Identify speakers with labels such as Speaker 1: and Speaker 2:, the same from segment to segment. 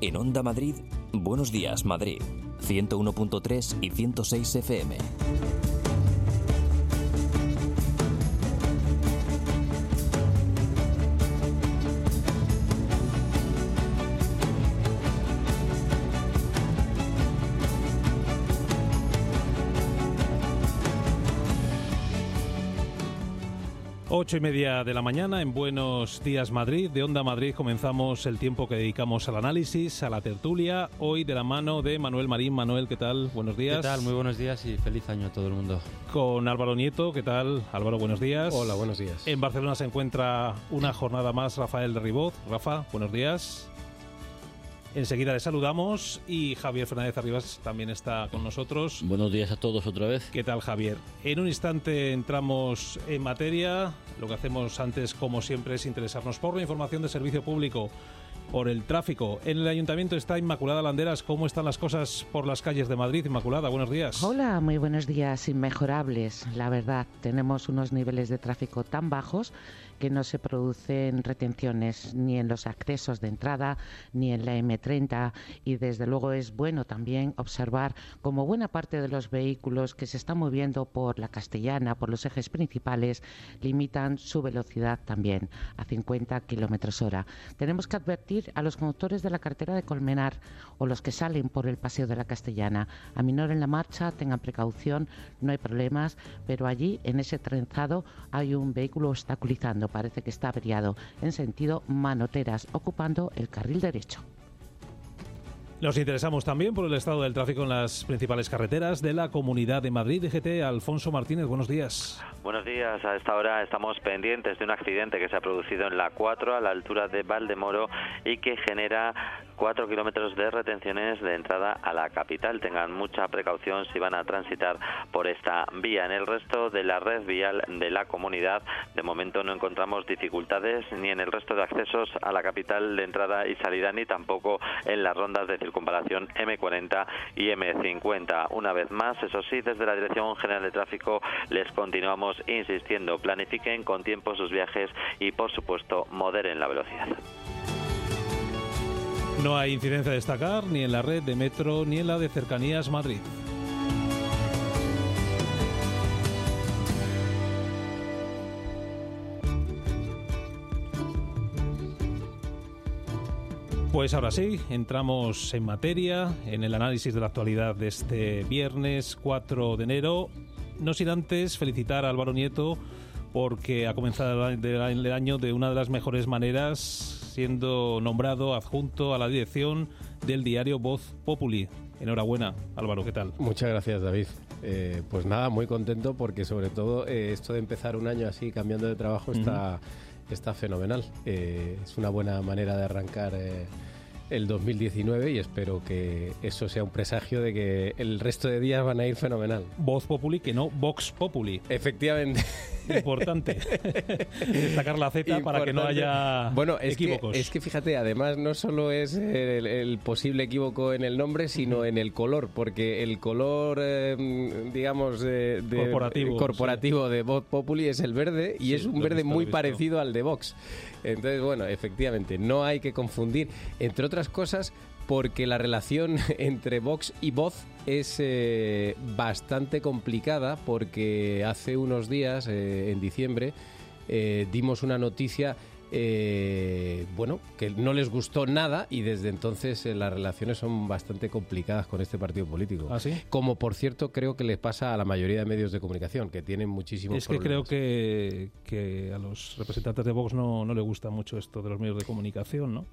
Speaker 1: En Onda Madrid, Buenos Días Madrid, 101.3 y 106 FM.
Speaker 2: Ocho y media de la mañana en Buenos Días Madrid. De Onda Madrid comenzamos el tiempo que dedicamos al análisis, a la tertulia. Hoy de la mano de Manuel Marín. Manuel, ¿qué tal? Buenos días.
Speaker 3: ¿Qué tal? Muy buenos días y feliz año a todo el mundo.
Speaker 2: Con Álvaro Nieto. ¿Qué tal? Álvaro, buenos días.
Speaker 4: Hola, buenos días.
Speaker 2: En Barcelona se encuentra una jornada más Rafael de Riboz. Rafa, buenos días. Enseguida le saludamos y Javier Fernández Arribas también está con nosotros.
Speaker 5: Buenos días a todos otra vez.
Speaker 2: ¿Qué tal, Javier? En un instante entramos en materia. Lo que hacemos antes, como siempre, es interesarnos por la información de servicio público, por el tráfico. En el Ayuntamiento está Inmaculada Landeras. ¿Cómo están las cosas por las calles de Madrid? Inmaculada, buenos días.
Speaker 6: Hola, muy buenos días. Inmejorables, la verdad. Tenemos unos niveles de tráfico tan bajos que no se producen retenciones ni en los accesos de entrada ni en la M30, y desde luego es bueno también observar cómo buena parte de los vehículos que se están moviendo por la Castellana, por los ejes principales, limitan su velocidad también a 50 kilómetros hora. Tenemos que advertir a los conductores de la carretera de Colmenar o los que salen por el Paseo de la Castellana: aminoren la marcha, tengan precaución, no hay problemas, pero allí en ese trenzado hay un vehículo obstaculizando. Parece que está averiado en sentido Manoteras, ocupando el carril derecho.
Speaker 2: Nos interesamos también por el estado del tráfico en las principales carreteras de la Comunidad de Madrid. DGT, Alfonso Martínez, buenos días.
Speaker 7: Buenos días. A esta hora estamos pendientes de un accidente que se ha producido en la 4 a la altura de Valdemoro y que genera 4 kilómetros de retenciones de entrada a la capital. Tengan mucha precaución si van a transitar por esta vía. En el resto de la red vial de la comunidad, de momento no encontramos dificultades ni en el resto de accesos a la capital de entrada y salida, ni tampoco en las rondas de circunvalación M40 y M50. Una vez más, eso sí, desde la Dirección General de Tráfico les continuamos insistiendo: planifiquen con tiempo sus viajes y, por supuesto, moderen la velocidad.
Speaker 2: No hay incidencia a destacar ni en la red de metro ni en la de Cercanías Madrid. Pues ahora sí, entramos en materia, en el análisis de la actualidad de este viernes 4 de enero. No sin antes felicitar a Álvaro Nieto porque ha comenzado el año de una de las mejores maneras, siendo nombrado adjunto a la dirección del diario Voz Populi. Enhorabuena, Álvaro, ¿qué tal?
Speaker 4: Muchas gracias, David. Pues nada, muy contento porque sobre todo esto de empezar un año así cambiando de trabajo está fenomenal. Es una buena manera de arrancar el 2019 y espero que eso sea un presagio de que el resto de días van a ir fenomenal.
Speaker 2: Voz Populi, que no Vox Populi.
Speaker 4: Efectivamente.
Speaker 2: Importante destacar la Z para que no haya equívocos.
Speaker 4: Es que fíjate, además no solo es el posible equívoco en el nombre, sino en el color, porque el color, digamos, corporativo de Voz Populi es el verde, y es un verde muy parecido al de Vox. Entonces, bueno, efectivamente, no hay que confundir, entre otras cosas, porque la relación entre Vox y Voz es bastante complicada, porque hace unos días, en diciembre, dimos una noticia que no les gustó nada, y desde entonces las relaciones son bastante complicadas con este partido político.
Speaker 2: ¿Ah, sí?
Speaker 4: Como, por cierto, creo que les pasa a la mayoría de medios de comunicación, que tienen muchísimos problemas.
Speaker 2: Es que creo que a los representantes de Vox no les gusta mucho esto de los medios de comunicación, ¿no?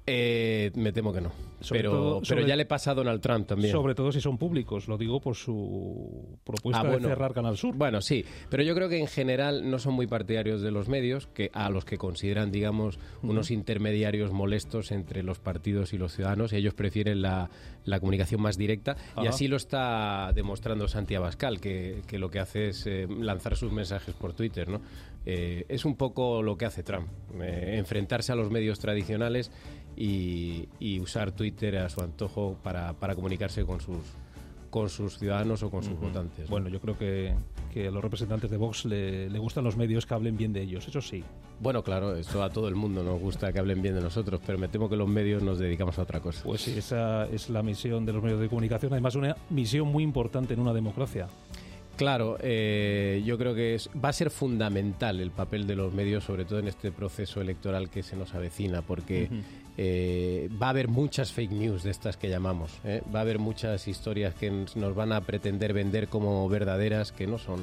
Speaker 4: Me temo que no. Pero ya le pasa a Donald Trump también.
Speaker 2: Sobre todo si son públicos, lo digo por su propuesta de cerrar Canal Sur.
Speaker 4: Bueno, sí, pero yo creo que en general no son muy partidarios de los medios, a los que consideran, digamos, unos intermediarios molestos entre los partidos y los ciudadanos. Ellos prefieren la comunicación más directa. Y así lo está demostrando Santi Abascal, que lo que hace es lanzar sus mensajes por Twitter, ¿no? Es un poco lo que hace Trump, enfrentarse a los medios tradicionales y usar Twitter a su antojo para comunicarse con con sus ciudadanos o con sus votantes, ¿no?
Speaker 2: Bueno, yo creo que a los representantes de Vox le gustan los medios que hablen bien de ellos, eso sí.
Speaker 4: Bueno, claro, eso a todo el mundo nos gusta que hablen bien de nosotros, pero me temo que los medios nos dedicamos a otra cosa.
Speaker 2: Pues sí, esa es la misión de los medios de comunicación, además una misión muy importante en una democracia.
Speaker 4: Claro, yo creo que va a ser fundamental el papel de los medios, sobre todo en este proceso electoral que se nos avecina, porque va a haber muchas fake news de estas que llamamos, va a haber muchas historias que nos van a pretender vender como verdaderas que no son.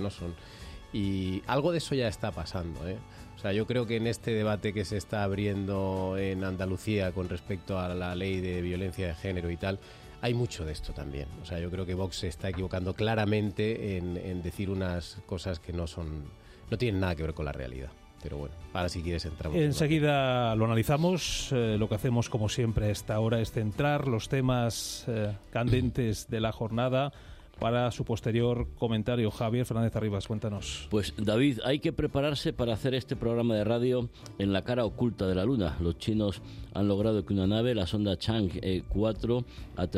Speaker 4: Y algo de eso ya está pasando, O sea, yo creo que en este debate que se está abriendo en Andalucía con respecto a la ley de violencia de género y tal, hay mucho de esto también. O sea, yo creo que Vox se está equivocando claramente en decir unas cosas que no tienen nada que ver con la realidad. Pero bueno, ahora si quieres entramos.
Speaker 2: Enseguida lo analizamos. Lo que hacemos, como siempre, a esta hora es centrar los temas candentes de la jornada para su posterior comentario. Javier Fernández Arribas, cuéntanos.
Speaker 5: Pues David, hay que prepararse para hacer este programa de radio en la cara oculta de la Luna. Los chinos han logrado que una nave, la sonda Chang'e 4,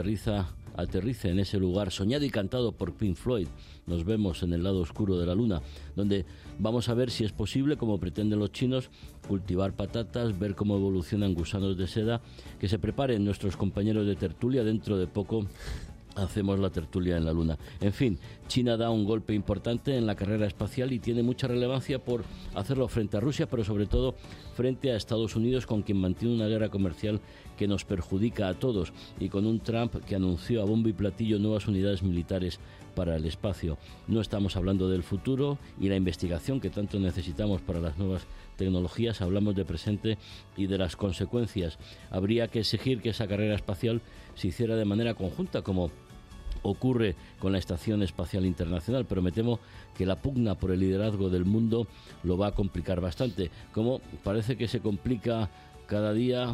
Speaker 5: aterrice en ese lugar soñado y cantado por Pink Floyd. Nos vemos en el lado oscuro de la Luna, donde vamos a ver si es posible, como pretenden los chinos, cultivar patatas, ver cómo evolucionan gusanos de seda. Que se preparen nuestros compañeros de tertulia. Dentro de poco hacemos la tertulia en la Luna. En fin, China da un golpe importante en la carrera espacial y tiene mucha relevancia por hacerlo frente a Rusia, pero sobre todo frente a Estados Unidos, con quien mantiene una guerra comercial que nos perjudica a todos, y con un Trump que anunció a bombo y platillo nuevas unidades militares para el espacio. No estamos hablando del futuro y la investigación que tanto necesitamos para las nuevas tecnologías, hablamos de presente y de las consecuencias. Habría que exigir que esa carrera espacial se hiciera de manera conjunta, como ocurre con la Estación Espacial Internacional, pero me temo que la pugna por el liderazgo del mundo lo va a complicar bastante, como parece que se complica cada día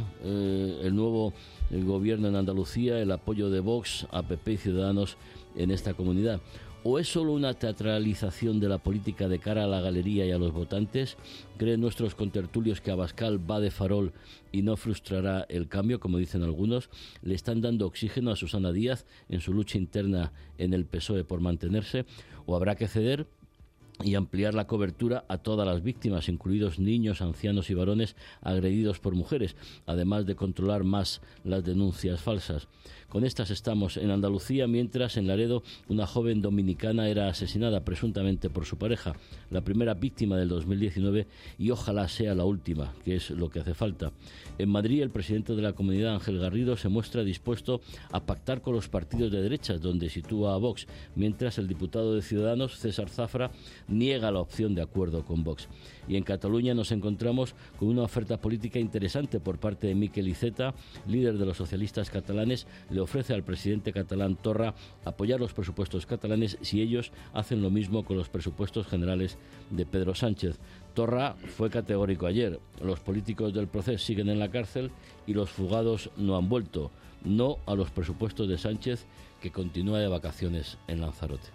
Speaker 5: el nuevo gobierno en Andalucía, el apoyo de Vox a PP y Ciudadanos en esta comunidad. ¿O es solo una teatralización de la política de cara a la galería y a los votantes? ¿Creen nuestros contertulios que Abascal va de farol y no frustrará el cambio, como dicen algunos? ¿Le están dando oxígeno a Susana Díaz en su lucha interna en el PSOE por mantenerse? ¿O habrá que ceder y ampliar la cobertura a todas las víctimas, incluidos niños, ancianos y varones agredidos por mujeres, además de controlar más las denuncias falsas? Con estas estamos en Andalucía, mientras en Laredo una joven dominicana era asesinada presuntamente por su pareja, la primera víctima del 2019 y ojalá sea la última, que es lo que hace falta. En Madrid, el presidente de la Comunidad, Ángel Garrido, se muestra dispuesto a pactar con los partidos de derechas, donde sitúa a Vox, mientras el diputado de Ciudadanos, César Zafra, niega la opción de acuerdo con Vox. Y en Cataluña nos encontramos con una oferta política interesante por parte de Miquel Iceta, líder de los socialistas catalanes. Le ofrece al presidente catalán Torra apoyar los presupuestos catalanes si ellos hacen lo mismo con los presupuestos generales de Pedro Sánchez. Torra fue categórico ayer: los políticos del proceso siguen en la cárcel y los fugados no han vuelto. No a los presupuestos de Sánchez, que continúa de vacaciones en Lanzarote.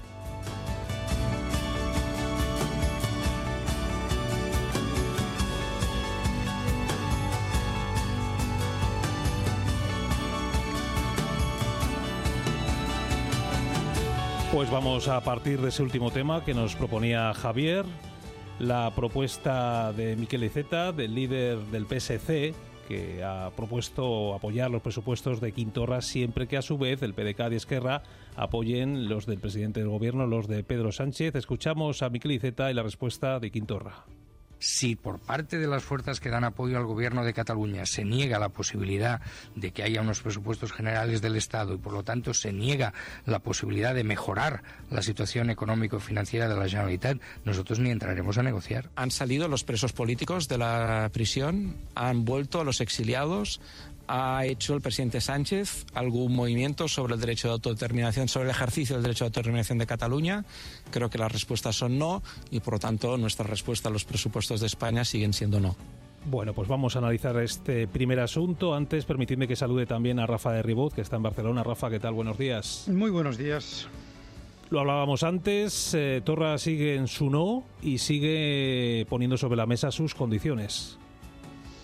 Speaker 2: Pues vamos a partir de ese último tema que nos proponía Javier, la propuesta de Miquel Iceta, del líder del PSC, que ha propuesto apoyar los presupuestos de Quim Torra siempre que a su vez el PDeCAT y Esquerra apoyen los del presidente del gobierno, los de Pedro Sánchez. Escuchamos a Miquel Iceta y la respuesta de Quim Torra.
Speaker 8: Si por parte de las fuerzas que dan apoyo al gobierno de Cataluña se niega la posibilidad de que haya unos presupuestos generales del Estado y por lo tanto se niega la posibilidad de mejorar la situación económico-financiera de la Generalitat, nosotros ni entraremos a negociar.
Speaker 9: Han salido los presos políticos de la prisión, han vuelto los exiliados. ¿Ha hecho el presidente Sánchez algún movimiento sobre el derecho de autodeterminación, sobre el ejercicio del derecho de autodeterminación de Cataluña? Creo que las respuestas son no y, por lo tanto, nuestra respuesta a los presupuestos de España siguen siendo no.
Speaker 2: Bueno, pues vamos a analizar este primer asunto. Antes, permitidme que salude también a Rafa de Ribot, que está en Barcelona. Rafa, ¿qué tal? Buenos días.
Speaker 10: Muy buenos días.
Speaker 2: Lo hablábamos antes, Torra sigue en su no y sigue poniendo sobre la mesa sus condiciones.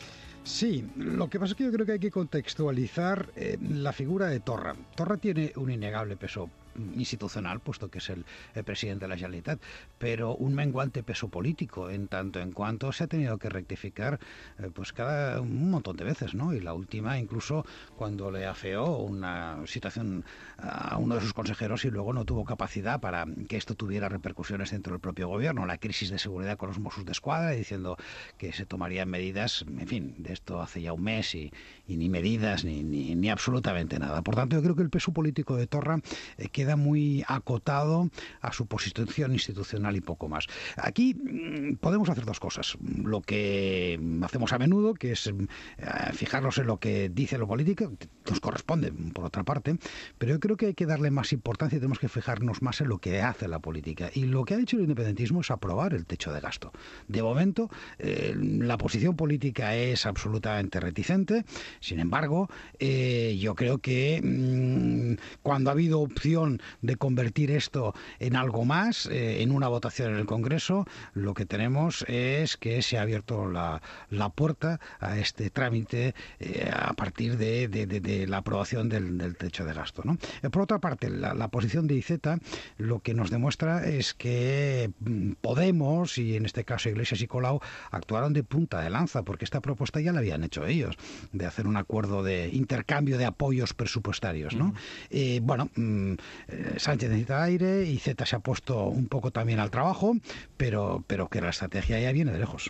Speaker 10: Sí, lo que pasa es que yo creo que hay que contextualizar la figura de Torra. Torra tiene un innegable peso institucional, puesto que es el presidente de la Generalitat, pero un menguante peso político, en tanto en cuanto se ha tenido que rectificar pues un montón de veces, ¿no? Y la última, incluso cuando le afeó una situación a uno de sus consejeros y luego no tuvo capacidad para que esto tuviera repercusiones dentro del propio gobierno, la crisis de seguridad con los Mossos d'Esquadra, diciendo que se tomarían medidas, en fin, de esto hace ya un mes y ni medidas ni absolutamente nada. Por tanto, yo creo que el peso político de Torra queda muy acotado a su posición institucional y poco más. Aquí podemos hacer dos cosas. Lo que hacemos a menudo, que es fijarnos en lo que dice lo político, nos corresponde por otra parte, pero yo creo que hay que darle más importancia y tenemos que fijarnos más en lo que hace la política. Y lo que ha hecho el independentismo es aprobar el techo de gasto. De momento, la posición política es absolutamente reticente. Sin embargo, yo creo que cuando ha habido opción de convertir esto en algo más, en una votación en el Congreso, lo que tenemos es que se ha abierto la puerta a este trámite a partir de la aprobación del techo de gasto, ¿no? Por otra parte, la posición de IZ lo que nos demuestra es que Podemos, y en este caso Iglesias y Colau, actuaron de punta de lanza, porque esta propuesta ya la habían hecho ellos, de hacer un acuerdo de intercambio de apoyos presupuestarios, ¿no? Sánchez necesita aire y Z se ha puesto un poco también al trabajo, pero que la estrategia ya viene de lejos.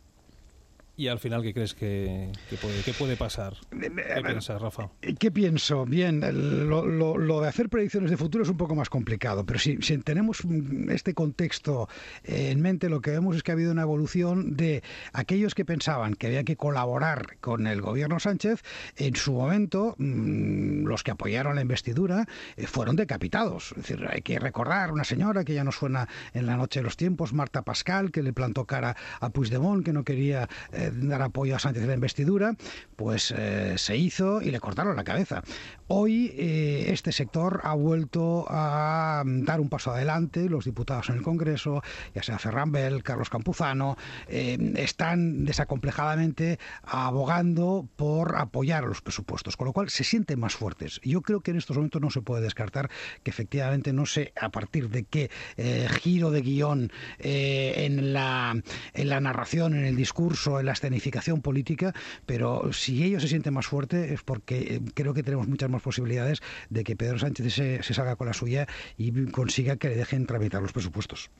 Speaker 2: ¿Y al final qué crees que puede pasar? ¿Qué piensas, Rafa?
Speaker 10: ¿Qué pienso? Bien, lo de hacer predicciones de futuro es un poco más complicado, pero si tenemos este contexto en mente, lo que vemos es que ha habido una evolución de aquellos que pensaban que había que colaborar con el gobierno Sánchez. En su momento, los que apoyaron la investidura fueron decapitados. Es decir, hay que recordar una señora que ya nos suena en la noche de los tiempos, Marta Pascal, que le plantó cara a Puigdemont, que no quería dar apoyo a Sánchez en la investidura, pues se hizo y le cortaron la cabeza. Hoy este sector ha vuelto a dar un paso adelante. Los diputados en el Congreso, ya sea Ferran Bel, Carlos Campuzano, están desacomplejadamente abogando por apoyar a los presupuestos, con lo cual se sienten más fuertes. Yo creo que en estos momentos no se puede descartar que efectivamente, no sé a partir de qué giro de guión en la narración, en el discurso, en la escenificación política, pero si ellos se sienten más fuertes es porque creo que tenemos muchas más posibilidades de que Pedro Sánchez se salga con la suya y consiga que le dejen tramitar los presupuestos.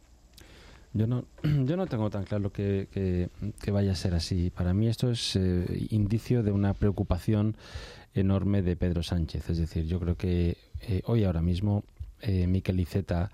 Speaker 3: Yo no tengo tan claro que vaya a ser así. Para mí esto es indicio de una preocupación enorme de Pedro Sánchez. Es decir, yo creo que ahora mismo Miquel Iceta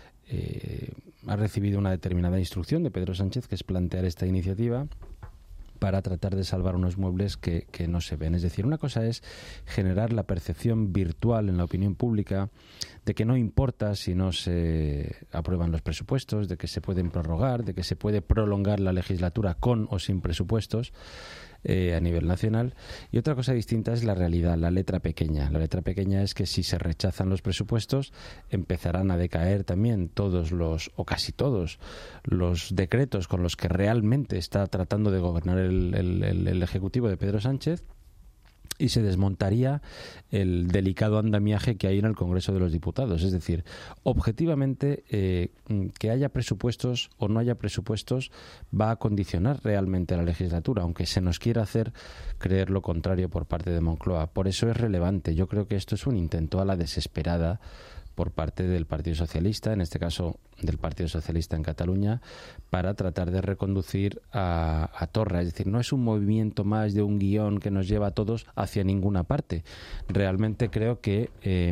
Speaker 3: ha recibido una determinada instrucción de Pedro Sánchez, que es plantear esta iniciativa para tratar de salvar unos muebles que no se ven. Es decir, una cosa es generar la percepción virtual en la opinión pública de que no importa si no se aprueban los presupuestos, de que se pueden prorrogar, de que se puede prolongar la legislatura con o sin presupuestos a nivel nacional. Y otra cosa distinta es la realidad, la letra pequeña. La letra pequeña es que si se rechazan los presupuestos, empezarán a decaer también o casi todos los decretos con los que realmente está tratando de gobernar el Ejecutivo de Pedro Sánchez, y se desmontaría el delicado andamiaje que hay en el Congreso de los Diputados. Es decir, objetivamente, que haya presupuestos o no haya presupuestos va a condicionar realmente a la legislatura, aunque se nos quiera hacer creer lo contrario por parte de Moncloa. Por eso es relevante. Yo creo que esto es un intento a la desesperada por parte del Partido Socialista, en este caso del Partido Socialista en Cataluña, para tratar de reconducir a Torra. Es decir, no es un movimiento más de un guión que nos lleva a todos hacia ninguna parte. Realmente creo que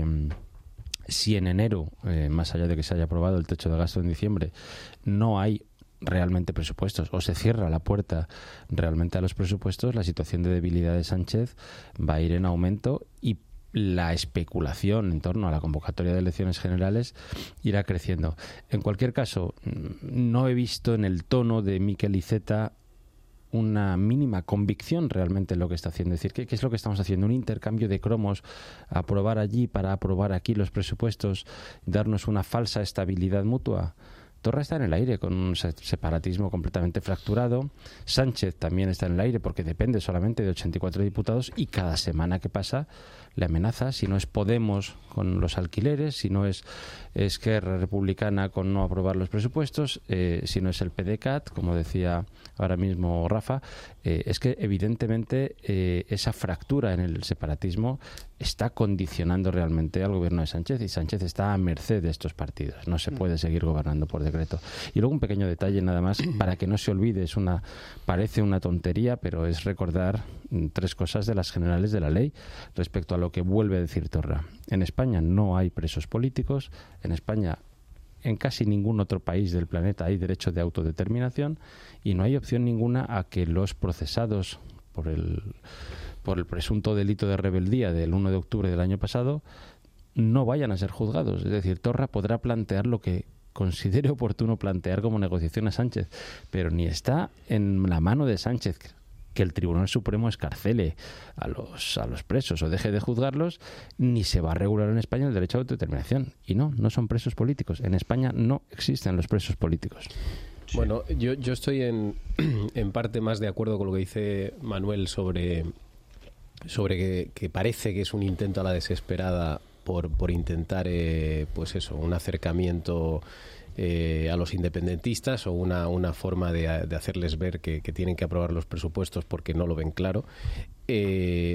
Speaker 3: si en enero, más allá de que se haya aprobado el techo de gasto en diciembre, no hay realmente presupuestos o se cierra la puerta realmente a los presupuestos, la situación de debilidad de Sánchez va a ir en aumento y la especulación en torno a la convocatoria de elecciones generales irá creciendo. En cualquier caso, no he visto en el tono de Miquel Iceta una mínima convicción realmente en lo que está haciendo. Es decir, ¿qué es lo que estamos haciendo? Un intercambio de cromos, aprobar allí para aprobar aquí los presupuestos, darnos una falsa estabilidad mutua. Torra está en el aire con un separatismo completamente fracturado. Sánchez también está en el aire porque depende solamente de 84 diputados y cada semana que pasa le amenaza, si no es Podemos con los alquileres, si no es Esquerra Republicana con no aprobar los presupuestos, si no es el PDeCAT, como decía ahora mismo Rafa, es que evidentemente esa fractura en el separatismo está condicionando realmente al gobierno de Sánchez, y Sánchez está a merced de estos partidos. No se puede seguir gobernando por decreto. Y luego un pequeño detalle nada más, para que no se olvide, parece una tontería, pero es recordar 3 cosas de las generales de la ley respecto a lo que vuelve a decir Torra. En España no hay presos políticos, en España, en casi ningún otro país del planeta hay derecho de autodeterminación, y no hay opción ninguna a que los procesados por el presunto delito de rebeldía del 1 de octubre del año pasado no vayan a ser juzgados. Es decir, Torra podrá plantear lo que considere oportuno plantear como negociación a Sánchez, pero ni está en la mano de Sánchez que el Tribunal Supremo escarcele a los presos o deje de juzgarlos, ni se va a regular en España el derecho a autodeterminación. Y no son presos políticos. En España no existen los presos políticos.
Speaker 4: Sí. Bueno, yo estoy en parte más de acuerdo con lo que dice Manuel sobre que parece que es un intento a la desesperada por intentar pues eso, un acercamiento a los independentistas, o una forma de hacerles ver que tienen que aprobar los presupuestos porque no lo ven claro. Y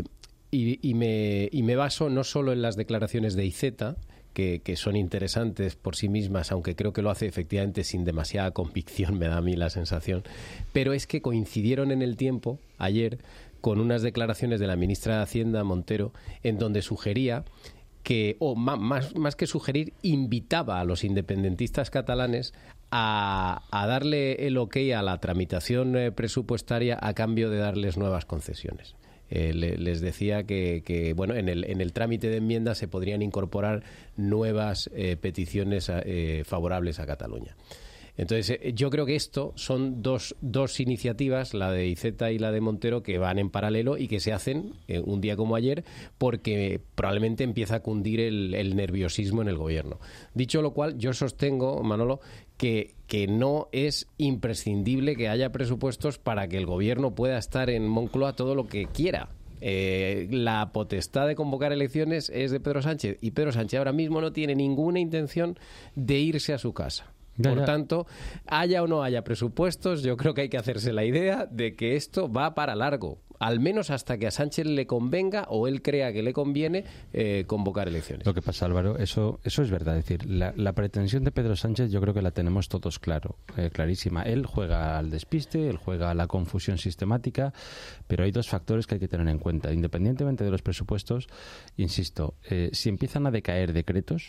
Speaker 4: me baso no solo en las declaraciones de Iceta, que son interesantes por sí mismas, aunque creo que lo hace efectivamente sin demasiada convicción, me da a mí la sensación, pero es que coincidieron en el tiempo, ayer, con unas declaraciones de la ministra de Hacienda, Montero, en donde sugería que, o más que sugerir, invitaba a los independentistas catalanes a darle el ok a la tramitación presupuestaria a cambio de darles nuevas concesiones. Les decía que bueno, en el trámite de enmiendas se podrían incorporar nuevas peticiones favorables a Cataluña. Entonces, yo creo que esto son dos iniciativas, la de Iceta y la de Montero, que van en paralelo y que se hacen un día como ayer, porque probablemente empieza a cundir el nerviosismo en el gobierno. Dicho lo cual, yo sostengo, Manolo, que no es imprescindible que haya presupuestos para que el gobierno pueda estar en Moncloa todo lo que quiera. La potestad de convocar elecciones es de Pedro Sánchez, y Pedro Sánchez ahora mismo no tiene ninguna intención de irse a su casa. Por tanto, haya o no haya presupuestos, yo creo que hay que hacerse la idea de que esto va para largo, al menos hasta que a Sánchez le convenga, o él crea que le conviene, convocar elecciones.
Speaker 3: Lo que pasa, Álvaro, eso es verdad. Es decir, la pretensión de Pedro Sánchez yo creo que la tenemos todos clarísima. Él juega al despiste, él juega a la confusión sistemática, pero hay 2 factores que hay que tener en cuenta. Independientemente de los presupuestos, insisto, si empiezan a decaer decretos,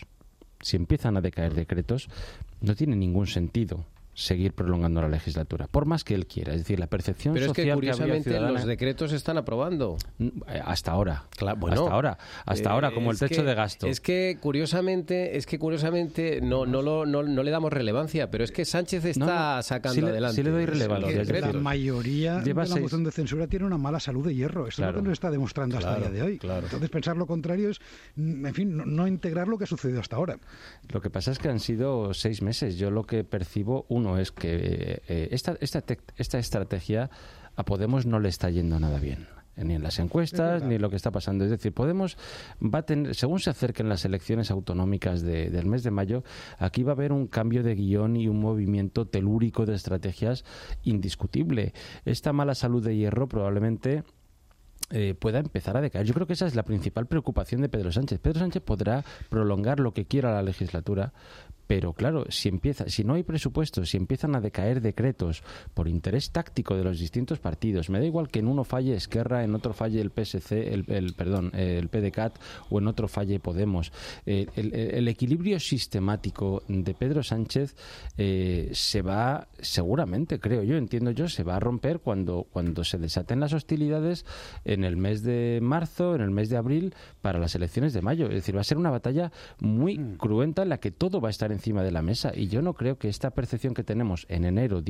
Speaker 3: no tiene ningún sentido seguir prolongando la legislatura, por más que él quiera. Es decir, la percepción social
Speaker 4: que curiosamente
Speaker 3: había ciudadana,
Speaker 4: los decretos se están aprobando.
Speaker 3: Hasta ahora.
Speaker 4: Claro, bueno,
Speaker 3: hasta ahora, como el techo de gasto.
Speaker 4: Es que curiosamente no le damos relevancia, pero es que Sánchez está sacando adelante.
Speaker 3: Sí le doy relevancia.
Speaker 10: La mayoría de la moción de censura tiene una mala salud de hierro. Esto es lo que nos está demostrando hasta el día de hoy. Claro. Entonces, pensar lo contrario es, en fin, no integrar lo que ha sucedido hasta ahora.
Speaker 3: Lo que pasa es que han sido 6 meses. Yo lo que percibo, es que esta estrategia a Podemos no le está yendo nada bien, ni en las encuestas ni lo que está pasando. Es decir, Podemos va a tener, según se acerquen las elecciones autonómicas del mes de mayo, aquí va a haber un cambio de guión y un movimiento telúrico de estrategias indiscutible. Esta mala salud de hierro probablemente pueda empezar a decaer. Yo creo que esa es la principal preocupación de Pedro Sánchez. Pedro Sánchez podrá prolongar lo que quiera la legislatura, pero claro, si no hay presupuestos, si empiezan a decaer decretos por interés táctico de los distintos partidos, me da igual que en uno falle Esquerra, en otro falle el PSC, el PDeCAT, o en otro falle Podemos. El equilibrio sistemático de Pedro Sánchez se va, seguramente, se va a romper cuando se desaten las hostilidades en el mes de marzo, en el mes de abril, para las elecciones de mayo. Es decir, va a ser una batalla muy cruenta en la que todo va a estar encima de la mesa. Y yo no creo que esta percepción que tenemos en enero,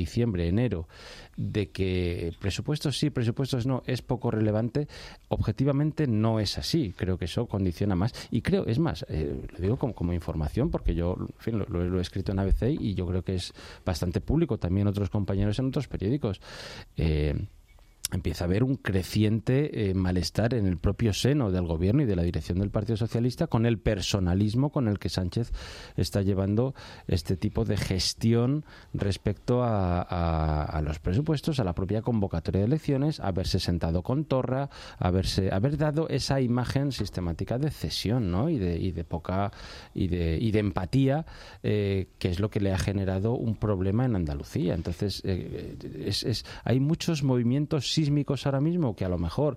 Speaker 3: de que presupuestos sí, presupuestos no, es poco relevante, objetivamente no es así. Creo que eso condiciona más. Y creo, es más, lo digo como información, porque yo, en fin, lo he escrito en ABC y yo creo que es bastante público, también otros compañeros en otros periódicos. Empieza a haber un creciente malestar en el propio seno del gobierno y de la dirección del Partido Socialista con el personalismo con el que Sánchez está llevando este tipo de gestión respecto a los presupuestos, a la propia convocatoria de elecciones, haberse sentado con Torra, haber dado esa imagen sistemática de cesión, ¿no? y de poca y de empatía, que es lo que le ha generado un problema en Andalucía. Entonces hay muchos movimientos sísmicos ahora mismo que a lo mejor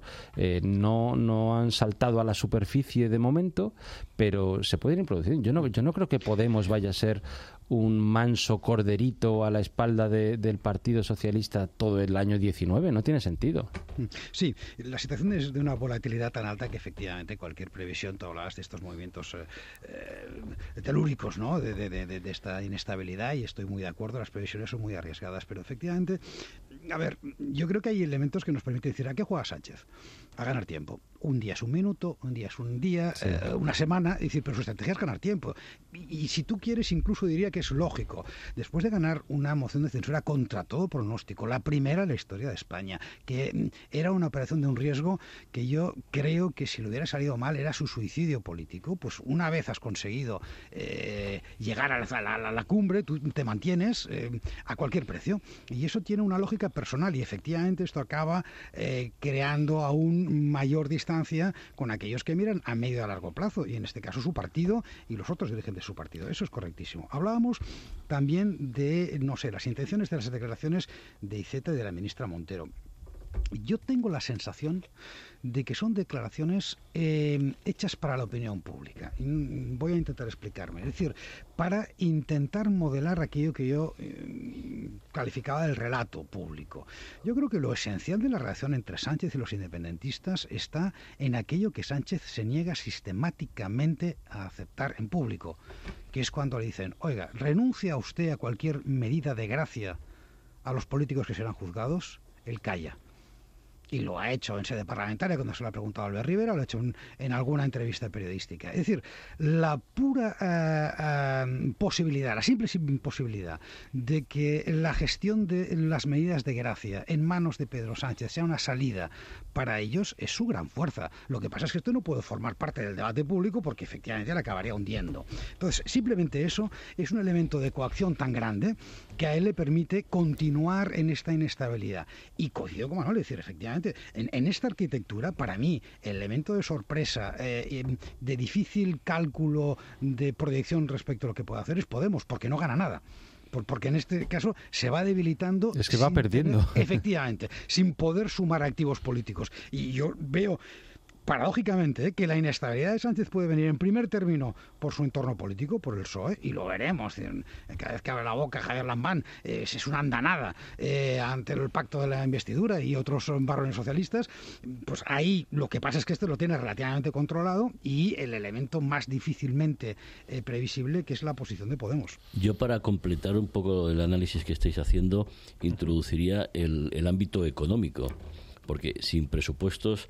Speaker 3: no han saltado a la superficie de momento, pero se pueden ir produciendo. Yo no creo que Podemos vaya a ser un manso corderito a la espalda del Partido Socialista todo el año 19. No tiene sentido.
Speaker 10: Sí, la situación es de una volatilidad tan alta que efectivamente cualquier previsión, tú hablabas de estos movimientos telúricos, ¿no? de esta inestabilidad, y estoy muy de acuerdo, las previsiones son muy arriesgadas, pero efectivamente, a ver, yo creo que hay elementos que nos permiten decir, ¿a qué juega Sánchez? A ganar tiempo. Un día es un minuto, un día es un día, sí. Una semana, es decir, pero su estrategia es ganar tiempo. Y si tú quieres, incluso diría que es lógico. Después de ganar una moción de censura contra todo pronóstico, la primera en la historia de España, que era una operación de un riesgo que yo creo que si le hubiera salido mal era su suicidio político, pues una vez has conseguido llegar a la cumbre, tú te mantienes a cualquier precio. Y eso tiene una lógica personal, y efectivamente esto acaba creando aún mayor distancia con aquellos que miran a medio y a largo plazo, y en este caso su partido y los otros dirigentes de su partido. Eso es correctísimo. Hablábamos también de, no sé, las intenciones de las declaraciones de Iceta y de la ministra Montero. Yo tengo la sensación de que son declaraciones hechas para la opinión pública. Voy a intentar explicarme. Es decir, para intentar modelar aquello que yo calificaba del relato público. Yo creo que lo esencial de la relación entre Sánchez y los independentistas está en aquello que Sánchez se niega sistemáticamente a aceptar en público, que es cuando le dicen, oiga, ¿renuncia usted a cualquier medida de gracia a los políticos que serán juzgados? Él calla. Y lo ha hecho en sede parlamentaria cuando se lo ha preguntado a Albert Rivera, lo ha hecho en alguna entrevista periodística. Es decir, la pura posibilidad, la simple imposibilidad de que la gestión de las medidas de gracia en manos de Pedro Sánchez sea una salida para ellos es su gran fuerza. Lo que pasa es que esto no puede formar parte del debate público porque efectivamente le acabaría hundiendo. Entonces, simplemente eso es un elemento de coacción tan grande que a él le permite continuar en esta inestabilidad. Y coincido con Manuel, es decir, efectivamente, en esta arquitectura, para mí, el elemento de sorpresa, de difícil cálculo de proyección respecto a lo que puede hacer es Podemos, porque no gana nada. Porque en este caso se va debilitando.
Speaker 3: Es que va perdiendo.
Speaker 10: Efectivamente, sin poder sumar activos políticos. Y yo veo, paradójicamente, que la inestabilidad de Sánchez puede venir en primer término por su entorno político, por el PSOE, y lo veremos. Cada vez que abre la boca Javier Lambán es una andanada ante el pacto de la investidura y otros varones socialistas. Pues ahí lo que pasa es que esto lo tiene relativamente controlado, y el elemento más difícilmente previsible, que es la posición de Podemos.
Speaker 5: Yo, para completar un poco el análisis que estáis haciendo, introduciría el ámbito económico, porque sin presupuestos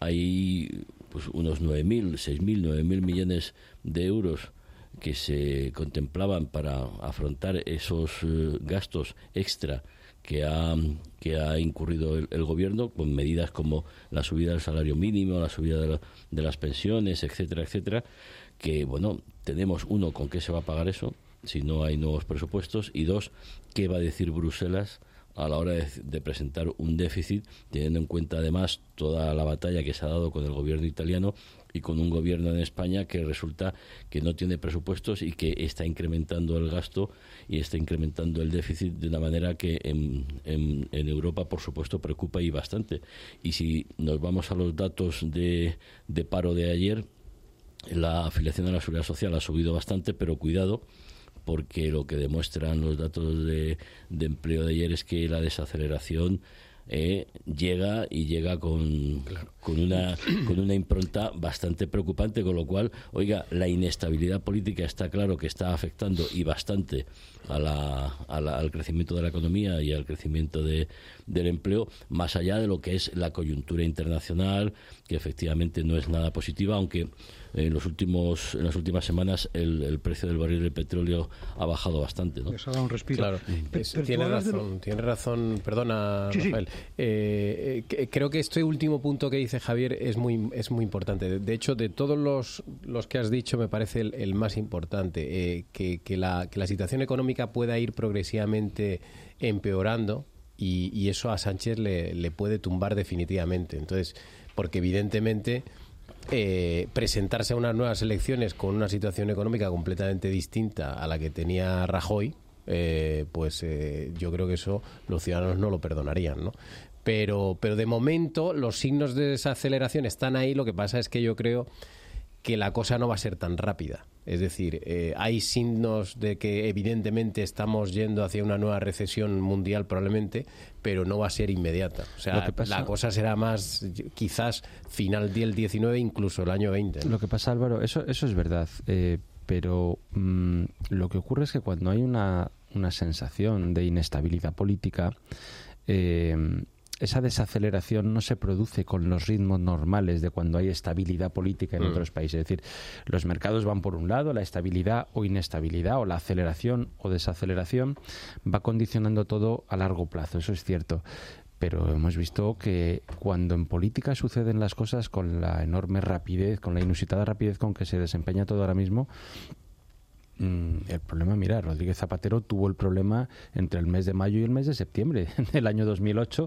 Speaker 5: hay pues unos 6.000, 9.000 millones de euros que se contemplaban para afrontar esos gastos extra que ha incurrido el gobierno, con medidas como la subida del salario mínimo, la subida de las pensiones, etcétera, etcétera, que, bueno, tenemos, uno, con qué se va a pagar eso si no hay nuevos presupuestos, y dos, qué va a decir Bruselas a la hora de presentar un déficit, teniendo en cuenta además toda la batalla que se ha dado con el gobierno italiano y con un gobierno en España que resulta que no tiene presupuestos y que está incrementando el gasto y está incrementando el déficit de una manera que en Europa, por supuesto, preocupa y bastante. Y si nos vamos a los datos de paro de ayer, la afiliación a la Seguridad Social ha subido bastante, pero cuidado, porque lo que demuestran los datos de empleo de ayer es que la desaceleración llega con una impronta bastante preocupante, con lo cual, oiga, la inestabilidad política está claro que está afectando y bastante al crecimiento de la economía y al crecimiento del empleo, más allá de lo que es la coyuntura internacional, que efectivamente no es nada positiva, aunque en las últimas semanas el precio del barril de petróleo ha bajado bastante, ¿no?
Speaker 10: Eso da un respiro.
Speaker 4: Claro, tiene razón, perdona, sí, Rafael. Creo que este último punto que dice Javier es muy importante. De hecho, de todos los que has dicho, me parece el más importante, que la situación económica pueda ir progresivamente empeorando, y eso a Sánchez le puede tumbar definitivamente. Entonces, porque evidentemente presentarse a unas nuevas elecciones con una situación económica completamente distinta a la que tenía Rajoy, yo creo que eso los ciudadanos no lo perdonarían, ¿no? Pero de momento los signos de desaceleración están ahí. Lo que pasa es que yo creo que la cosa no va a ser tan rápida. Es decir, hay signos de que evidentemente estamos yendo hacia una nueva recesión mundial probablemente, pero no va a ser inmediata. O sea, la cosa será más quizás final del 19, incluso el año 20, ¿no?
Speaker 3: Lo que pasa, Álvaro, eso es verdad, pero lo que ocurre es que cuando hay una sensación de inestabilidad política, esa desaceleración no se produce con los ritmos normales de cuando hay estabilidad política en otros países. Es decir, los mercados van por un lado, la estabilidad o inestabilidad, o la aceleración o desaceleración va condicionando todo a largo plazo, eso es cierto. Pero hemos visto que cuando en política suceden las cosas con la enorme rapidez, con la inusitada rapidez con que se desempeña todo ahora mismo, el problema, mira, Rodríguez Zapatero tuvo el problema entre el mes de mayo y el mes de septiembre del año 2008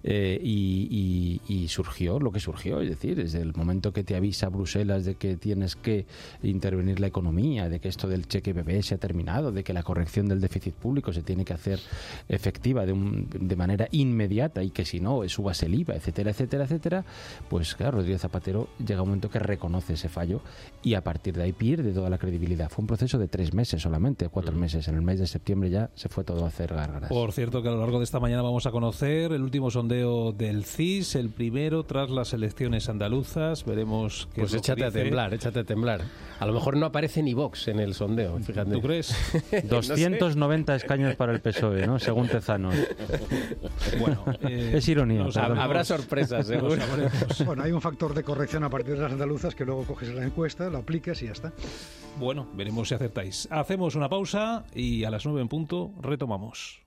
Speaker 3: y surgió lo que surgió. Es decir, desde el momento que te avisa Bruselas de que tienes que intervenir la economía, de que esto del cheque bebé se ha terminado, de que la corrección del déficit público se tiene que hacer efectiva de manera inmediata y que si no subas el IVA, etcétera, etcétera, etcétera, pues claro, Rodríguez Zapatero llega un momento que reconoce ese fallo y a partir de ahí pierde toda la credibilidad. Fue un proceso de 3 meses solamente, 4 meses. En el mes de septiembre ya se fue todo a hacer gárgaras.
Speaker 2: Por cierto, que a lo largo de esta mañana vamos a conocer el último sondeo del CIS, el primero tras las elecciones andaluzas. Veremos qué
Speaker 4: pues échate a temblar. A lo mejor no aparece ni Vox en el sondeo, fíjate.
Speaker 2: ¿Tú crees?
Speaker 3: 290 escaños para el PSOE, ¿no? Según Tezanos. Bueno, es ironía.
Speaker 4: Habrá sorpresas, seguro.
Speaker 10: Bueno, hay un factor de corrección a partir de las andaluzas que luego coges en la encuesta, lo aplicas y ya está.
Speaker 2: Bueno, veremos si acertáis. Hacemos una pausa y a las 9 en punto retomamos.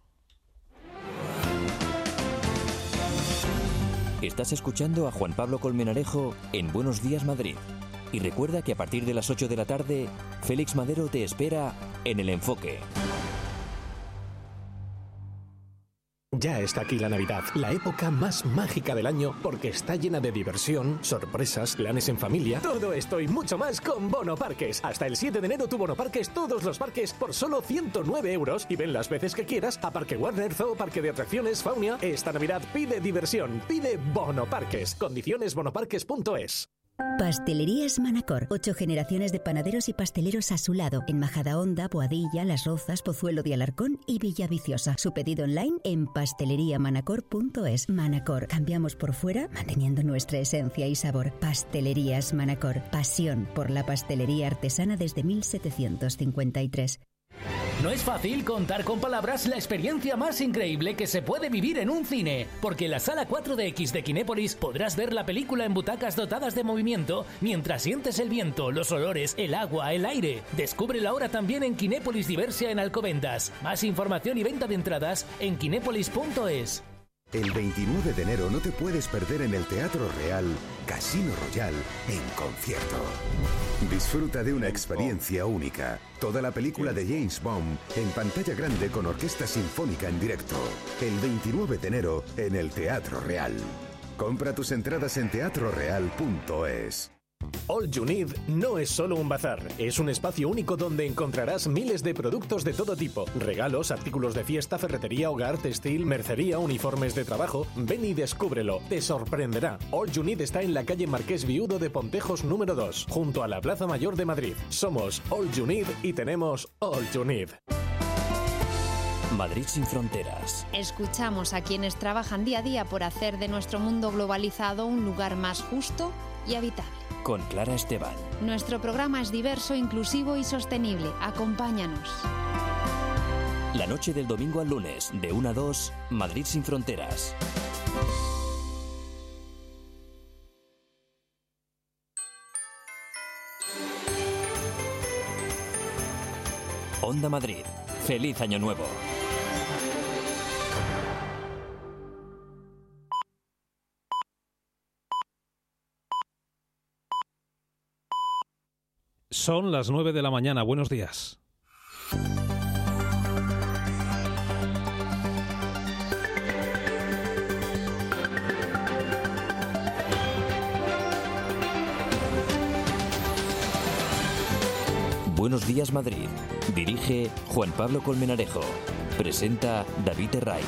Speaker 1: Estás escuchando a Juan Pablo Colmenarejo en Buenos Días Madrid. Y recuerda que a partir de las 8 de la tarde, Félix Madero te espera en El Enfoque.
Speaker 11: Ya está aquí la Navidad, la época más mágica del año, porque está llena de diversión, sorpresas, planes en familia. Todo esto y mucho más con Bono Parques. Hasta el 7 de enero tu Bono Parques, todos los parques por solo 109 euros y ven las veces que quieras a Parque Warner, Zoo, Parque de Atracciones, Faunia. Esta Navidad pide diversión, pide Bono Parques. Condiciones bonoparques.es.
Speaker 12: Pastelerías Manacor. 8 generaciones de panaderos y pasteleros a su lado. En Majadahonda, Boadilla, Las Rozas, Pozuelo de Alarcón y Villaviciosa. Su pedido online en pasteleriamanacor.es. Manacor. Cambiamos por fuera, manteniendo nuestra esencia y sabor. Pastelerías Manacor. Pasión por la pastelería artesana desde 1753.
Speaker 13: No es fácil contar con palabras la experiencia más increíble que se puede vivir en un cine, porque en la Sala 4DX de Kinépolis podrás ver la película en butacas dotadas de movimiento mientras sientes el viento, los olores, el agua, el aire. Descúbrelo ahora también en Kinépolis Diversia en Alcobendas. Más información y venta de entradas en kinépolis.es.
Speaker 14: El 29 de enero no te puedes perder en el Teatro Real Casino Royale en concierto. Disfruta de una experiencia única. Toda la película de James Bond en pantalla grande con orquesta sinfónica en directo. El 29 de enero en el Teatro Real. Compra tus entradas en teatroreal.es.
Speaker 11: All You Need no es solo un bazar, es un espacio único donde encontrarás miles de productos de todo tipo, regalos, artículos de fiesta, ferretería, hogar, textil, mercería, uniformes de trabajo. Ven y descúbrelo, te sorprenderá. All You Need está en la calle Marqués Viudo de Pontejos número 2, junto a la Plaza Mayor de Madrid. Somos All You Need y tenemos All You Need.
Speaker 1: Madrid sin fronteras.
Speaker 15: Escuchamos a quienes trabajan día a día por hacer de nuestro mundo globalizado un lugar más justo y habitable.
Speaker 1: Con Clara Esteban.
Speaker 15: Nuestro programa es diverso, inclusivo y sostenible. Acompáñanos.
Speaker 1: La noche del domingo al lunes, de 1 a 2, Madrid sin fronteras. Onda Madrid. ¡Feliz Año Nuevo!
Speaker 2: Son las 9 de la mañana. Buenos días.
Speaker 1: Buenos días, Madrid. Dirige Juan Pablo Colmenarejo. Presenta David Herraiz.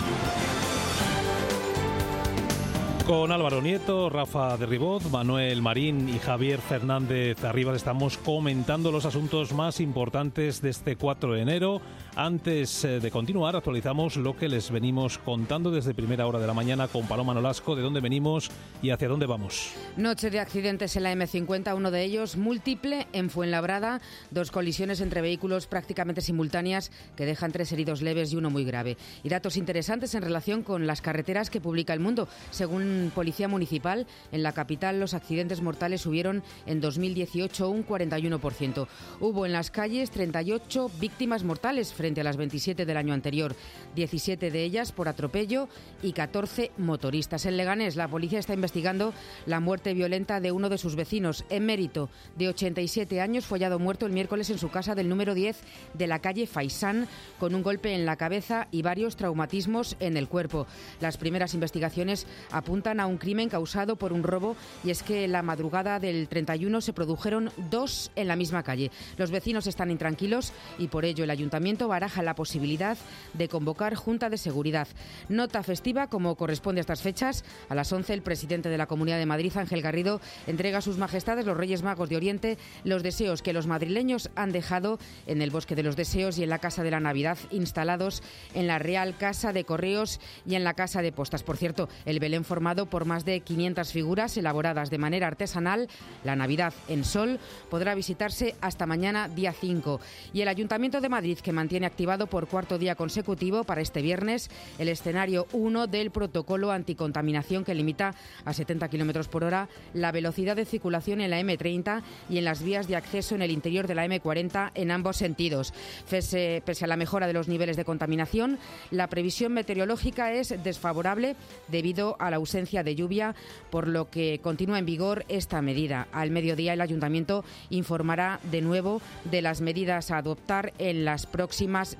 Speaker 2: Con Álvaro Nieto, Rafa de Ribot, Manuel Marín y Javier Fernández Arribas estamos comentando los asuntos más importantes de este 4 de enero. Antes de continuar, actualizamos lo que les venimos contando desde primera hora de la mañana con Paloma Nolasco, de dónde venimos y hacia dónde vamos.
Speaker 16: Noche de accidentes en la M50, uno de ellos múltiple en Fuenlabrada, 2 colisiones entre vehículos prácticamente simultáneas que dejan 3 heridos leves y uno muy grave. Y datos interesantes en relación con las carreteras que publica El Mundo. Según Policía Municipal, en la capital los accidentes mortales subieron en 2018 un 41%. Hubo en las calles 38 víctimas mortales frente a las 27 del año anterior, 17 de ellas por atropello y 14 motoristas. En Leganés, la policía está investigando la muerte violenta de uno de sus vecinos. Emérito, de 87 años, fue hallado muerto el miércoles en su casa del número 10 de la calle Faisán, con un golpe en la cabeza y varios traumatismos en el cuerpo. Las primeras investigaciones apuntan a un crimen causado por un robo, y es que la madrugada del 31 se produjeron 2 en la misma calle. Los vecinos están intranquilos y por ello el ayuntamiento baraja la posibilidad de convocar junta de seguridad. Nota festiva, como corresponde a estas fechas. A las 11 el presidente de la Comunidad de Madrid, Ángel Garrido, entrega a sus majestades los Reyes Magos de Oriente los deseos que los madrileños han dejado en el Bosque de los Deseos y en la Casa de la Navidad, instalados en la Real Casa de Correos y en la Casa de Postas. Por cierto, el Belén formado por más de 500 figuras elaboradas de manera artesanal, la Navidad en Sol, podrá visitarse hasta mañana, día 5. Y el Ayuntamiento de Madrid, que mantiene activado por 4º día consecutivo para este viernes el escenario 1 del protocolo anticontaminación, que limita a 70 km por hora la velocidad de circulación en la M30 y en las vías de acceso en el interior de la M40 en ambos sentidos. Pese a la mejora de los niveles de contaminación, la previsión meteorológica es desfavorable debido a la ausencia de lluvia, por lo que continúa en vigor esta medida. Al mediodía el Ayuntamiento informará de nuevo de las medidas a adoptar en las próximas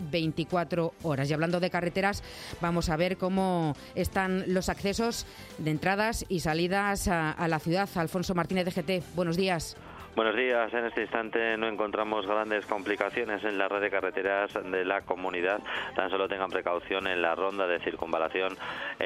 Speaker 16: 24 horas. Y hablando de carreteras, vamos a ver cómo están los accesos de entradas y salidas a la ciudad. Alfonso Martínez de GT, buenos días.
Speaker 7: Buenos días. En este instante no encontramos grandes complicaciones en la red de carreteras de la comunidad. Tan solo tengan precaución en la ronda de circunvalación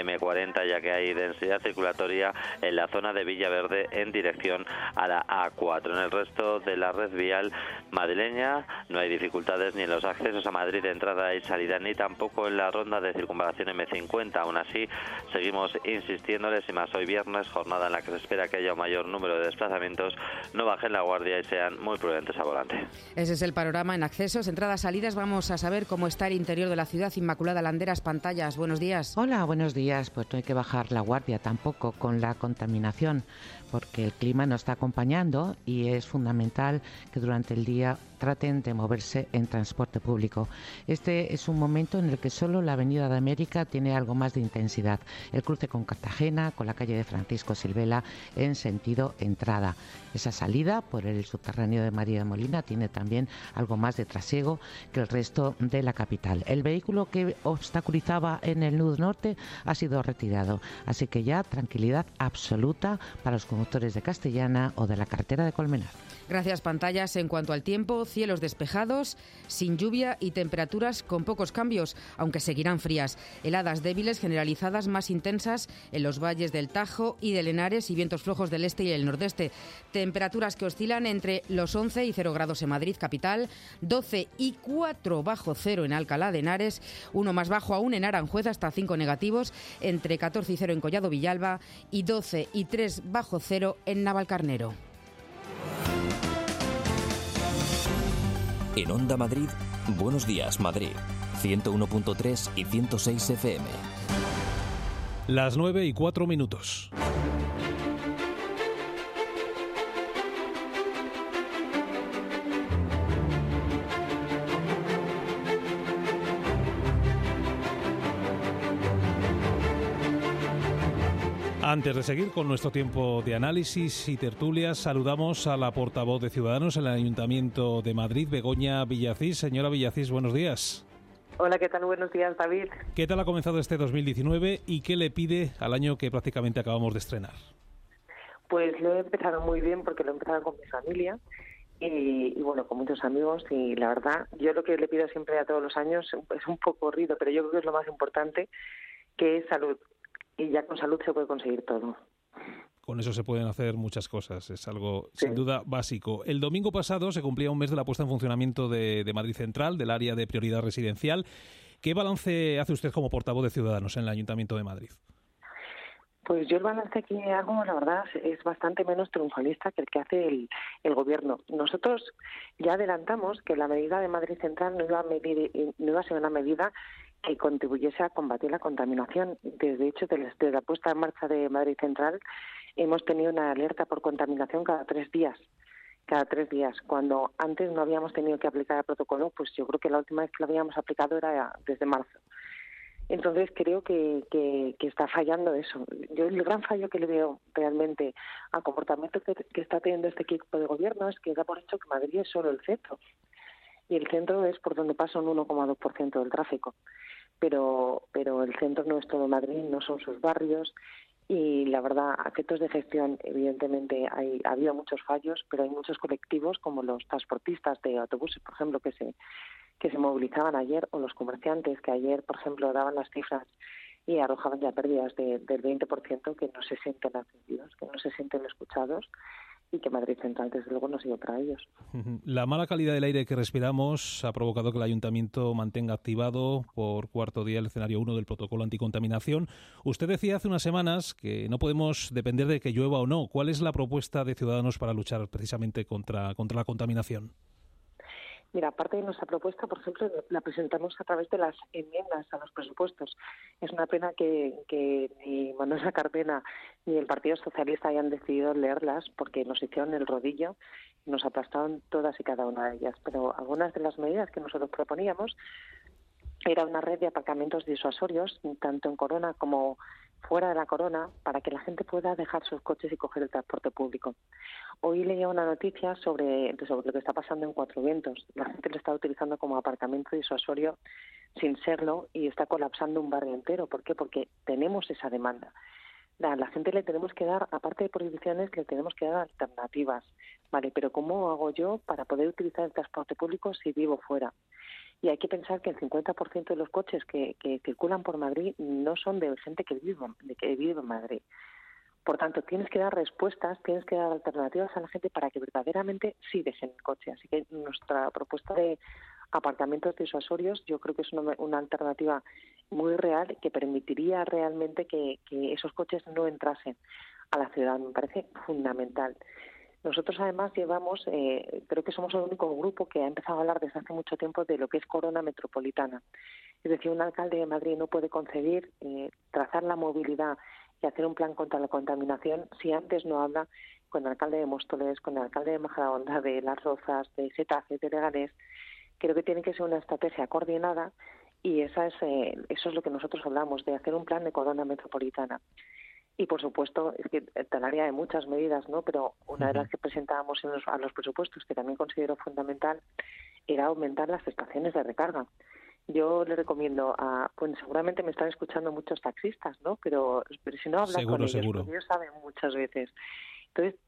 Speaker 7: M40, ya que hay densidad circulatoria en la zona de Villaverde en dirección a la A4. En el resto de la red vial madrileña no hay dificultades ni en los accesos a Madrid de entrada y salida, ni tampoco en la ronda de circunvalación M50. Aún así, seguimos insistiéndoles, y más hoy viernes, jornada en la que se espera que haya un mayor número de desplazamientos, no bajen la guardia y sean muy prudentes al volante.
Speaker 16: Ese es el panorama en accesos, entradas, salidas. Vamos a saber cómo está el interior de la ciudad. Inmaculada Landeras, Pantallas, buenos días.
Speaker 6: Hola, buenos días. Pues no hay que bajar la guardia tampoco con la contaminación, porque el clima nos está acompañando y es fundamental que durante el día traten de moverse en transporte público. Este es un momento en el que solo la Avenida de América tiene algo más de intensidad. El cruce con Cartagena, con la calle de Francisco Silvela en sentido entrada. Esa salida por el subterráneo de María de Molina tiene también algo más de trasiego que el resto de la capital. El vehículo que obstaculizaba en el nudo norte ha sido retirado, así que ya tranquilidad absoluta para los conductores de Castellana o de la carretera de Colmenar.
Speaker 16: Gracias, Pantallas. En cuanto al tiempo, cielos despejados, sin lluvia y temperaturas con pocos cambios, aunque seguirán frías. Heladas débiles generalizadas más intensas en los valles del Tajo y del Henares y vientos flojos del este y el nordeste. Temperaturas que oscilan oscilan entre los 11 y 0 grados en Madrid capital, 12 y 4 bajo cero en Alcalá de Henares, 1 más bajo aún en Aranjuez, hasta 5 negativos, entre 14 y 0 en Collado Villalba y 12 y 3 bajo cero en Navalcarnero.
Speaker 1: En Onda Madrid, Buenos Días Madrid, 101.3 y 106 FM.
Speaker 2: Las 9:04. Antes de seguir con nuestro tiempo de análisis y tertulias, saludamos a la portavoz de Ciudadanos en el Ayuntamiento de Madrid, Begoña Villacís. Señora Villacís, buenos días.
Speaker 17: Hola, ¿qué tal? Buenos días, David.
Speaker 2: ¿Qué tal ha comenzado este 2019 y qué le pide al año que prácticamente acabamos de estrenar?
Speaker 17: Pues lo he empezado muy bien porque lo he empezado con mi familia y bueno, con muchos amigos, y la verdad, yo lo que le pido siempre a todos los años es un poco corrido, pero yo creo que es lo más importante, que es salud. Y ya con salud se puede conseguir todo.
Speaker 2: Con eso se pueden hacer muchas cosas, es algo sin duda básico. El domingo pasado se cumplía un mes de la puesta en funcionamiento de Madrid Central, del área de prioridad residencial. ¿Qué balance hace usted como portavoz de Ciudadanos en el Ayuntamiento de Madrid?
Speaker 17: Pues yo el balance que hago, la verdad, es bastante menos triunfalista que el que hace el Gobierno. Nosotros ya adelantamos que la medida de Madrid Central no iba a ser una medida que contribuyese a combatir la contaminación. De hecho, desde la puesta en marcha de Madrid Central hemos tenido una alerta por contaminación cada 3 días. Cuando antes no habíamos tenido que aplicar el protocolo, pues yo creo que la última vez que lo habíamos aplicado era desde marzo. Entonces creo que está fallando eso. Yo el gran fallo que le veo realmente al comportamiento que está teniendo este equipo de gobierno es que da por hecho que Madrid es solo el centro. Y el centro es por donde pasa un 1,2% del tráfico. Pero el centro no es todo Madrid, no son sus barrios, y la verdad, a efectos de gestión, evidentemente ha habido muchos fallos, pero hay muchos colectivos, como los transportistas de autobuses, por ejemplo, que se movilizaban ayer, o los comerciantes que ayer, por ejemplo, daban las cifras y arrojaban ya pérdidas del 20%, que no se sienten atendidos, que no se sienten escuchados, y que Madrid Central, desde luego, no ha sido para ellos.
Speaker 2: La mala calidad del aire que respiramos ha provocado que el Ayuntamiento mantenga activado por cuarto día el escenario 1 del protocolo anticontaminación. Usted decía hace unas semanas que no podemos depender de que llueva o no. ¿Cuál es la propuesta de Ciudadanos para luchar precisamente contra la contaminación?
Speaker 17: Mira, aparte de nuestra propuesta, por ejemplo, la presentamos a través de las enmiendas a los presupuestos. Es una pena que ni Manuela Carpena ni el Partido Socialista hayan decidido leerlas, porque nos hicieron el rodillo y nos aplastaron todas y cada una de ellas. Pero algunas de las medidas que nosotros proponíamos era una red de aparcamientos disuasorios, tanto en Corona como fuera de la Corona, para que la gente pueda dejar sus coches y coger el transporte público. Hoy leía una noticia sobre lo que está pasando en Cuatro Vientos. La gente lo está utilizando como aparcamiento disuasorio sin serlo, y está colapsando un barrio entero. ¿Por qué? Porque tenemos esa demanda. A la gente le tenemos que dar, aparte de prohibiciones, le tenemos que dar alternativas. Vale, pero ¿cómo hago yo para poder utilizar el transporte público si vivo fuera? Y hay que pensar que el 50% de los coches que circulan por Madrid no son de gente que vive en Madrid. Por tanto, tienes que dar respuestas, tienes que dar alternativas a la gente para que verdaderamente sí dejen el coche. Así que nuestra propuesta de aparcamientos disuasorios yo creo que es una alternativa muy real, que permitiría realmente que esos coches no entrasen a la ciudad. Me parece fundamental. Nosotros además llevamos, creo que somos el único grupo que ha empezado a hablar desde hace mucho tiempo de lo que es Corona Metropolitana. Es decir, un alcalde de Madrid no puede concebir trazar la movilidad y hacer un plan contra la contaminación si antes no habla con el alcalde de Móstoles, con el alcalde de Majadahonda, de Las Rozas, de Getafe, de Leganés. Creo que tiene que ser una estrategia coordinada, y eso es lo que nosotros hablamos, de hacer un plan de Corona Metropolitana. Y, por supuesto, es que talaría de muchas medidas, ¿no? Pero una de las que presentábamos a los presupuestos, que también considero fundamental, era aumentar las estaciones de recarga. Yo le recomiendo pues seguramente me están escuchando muchos taxistas, ¿no? Pero si no hablan con ellos, porque ellos saben muchas veces. Entonces,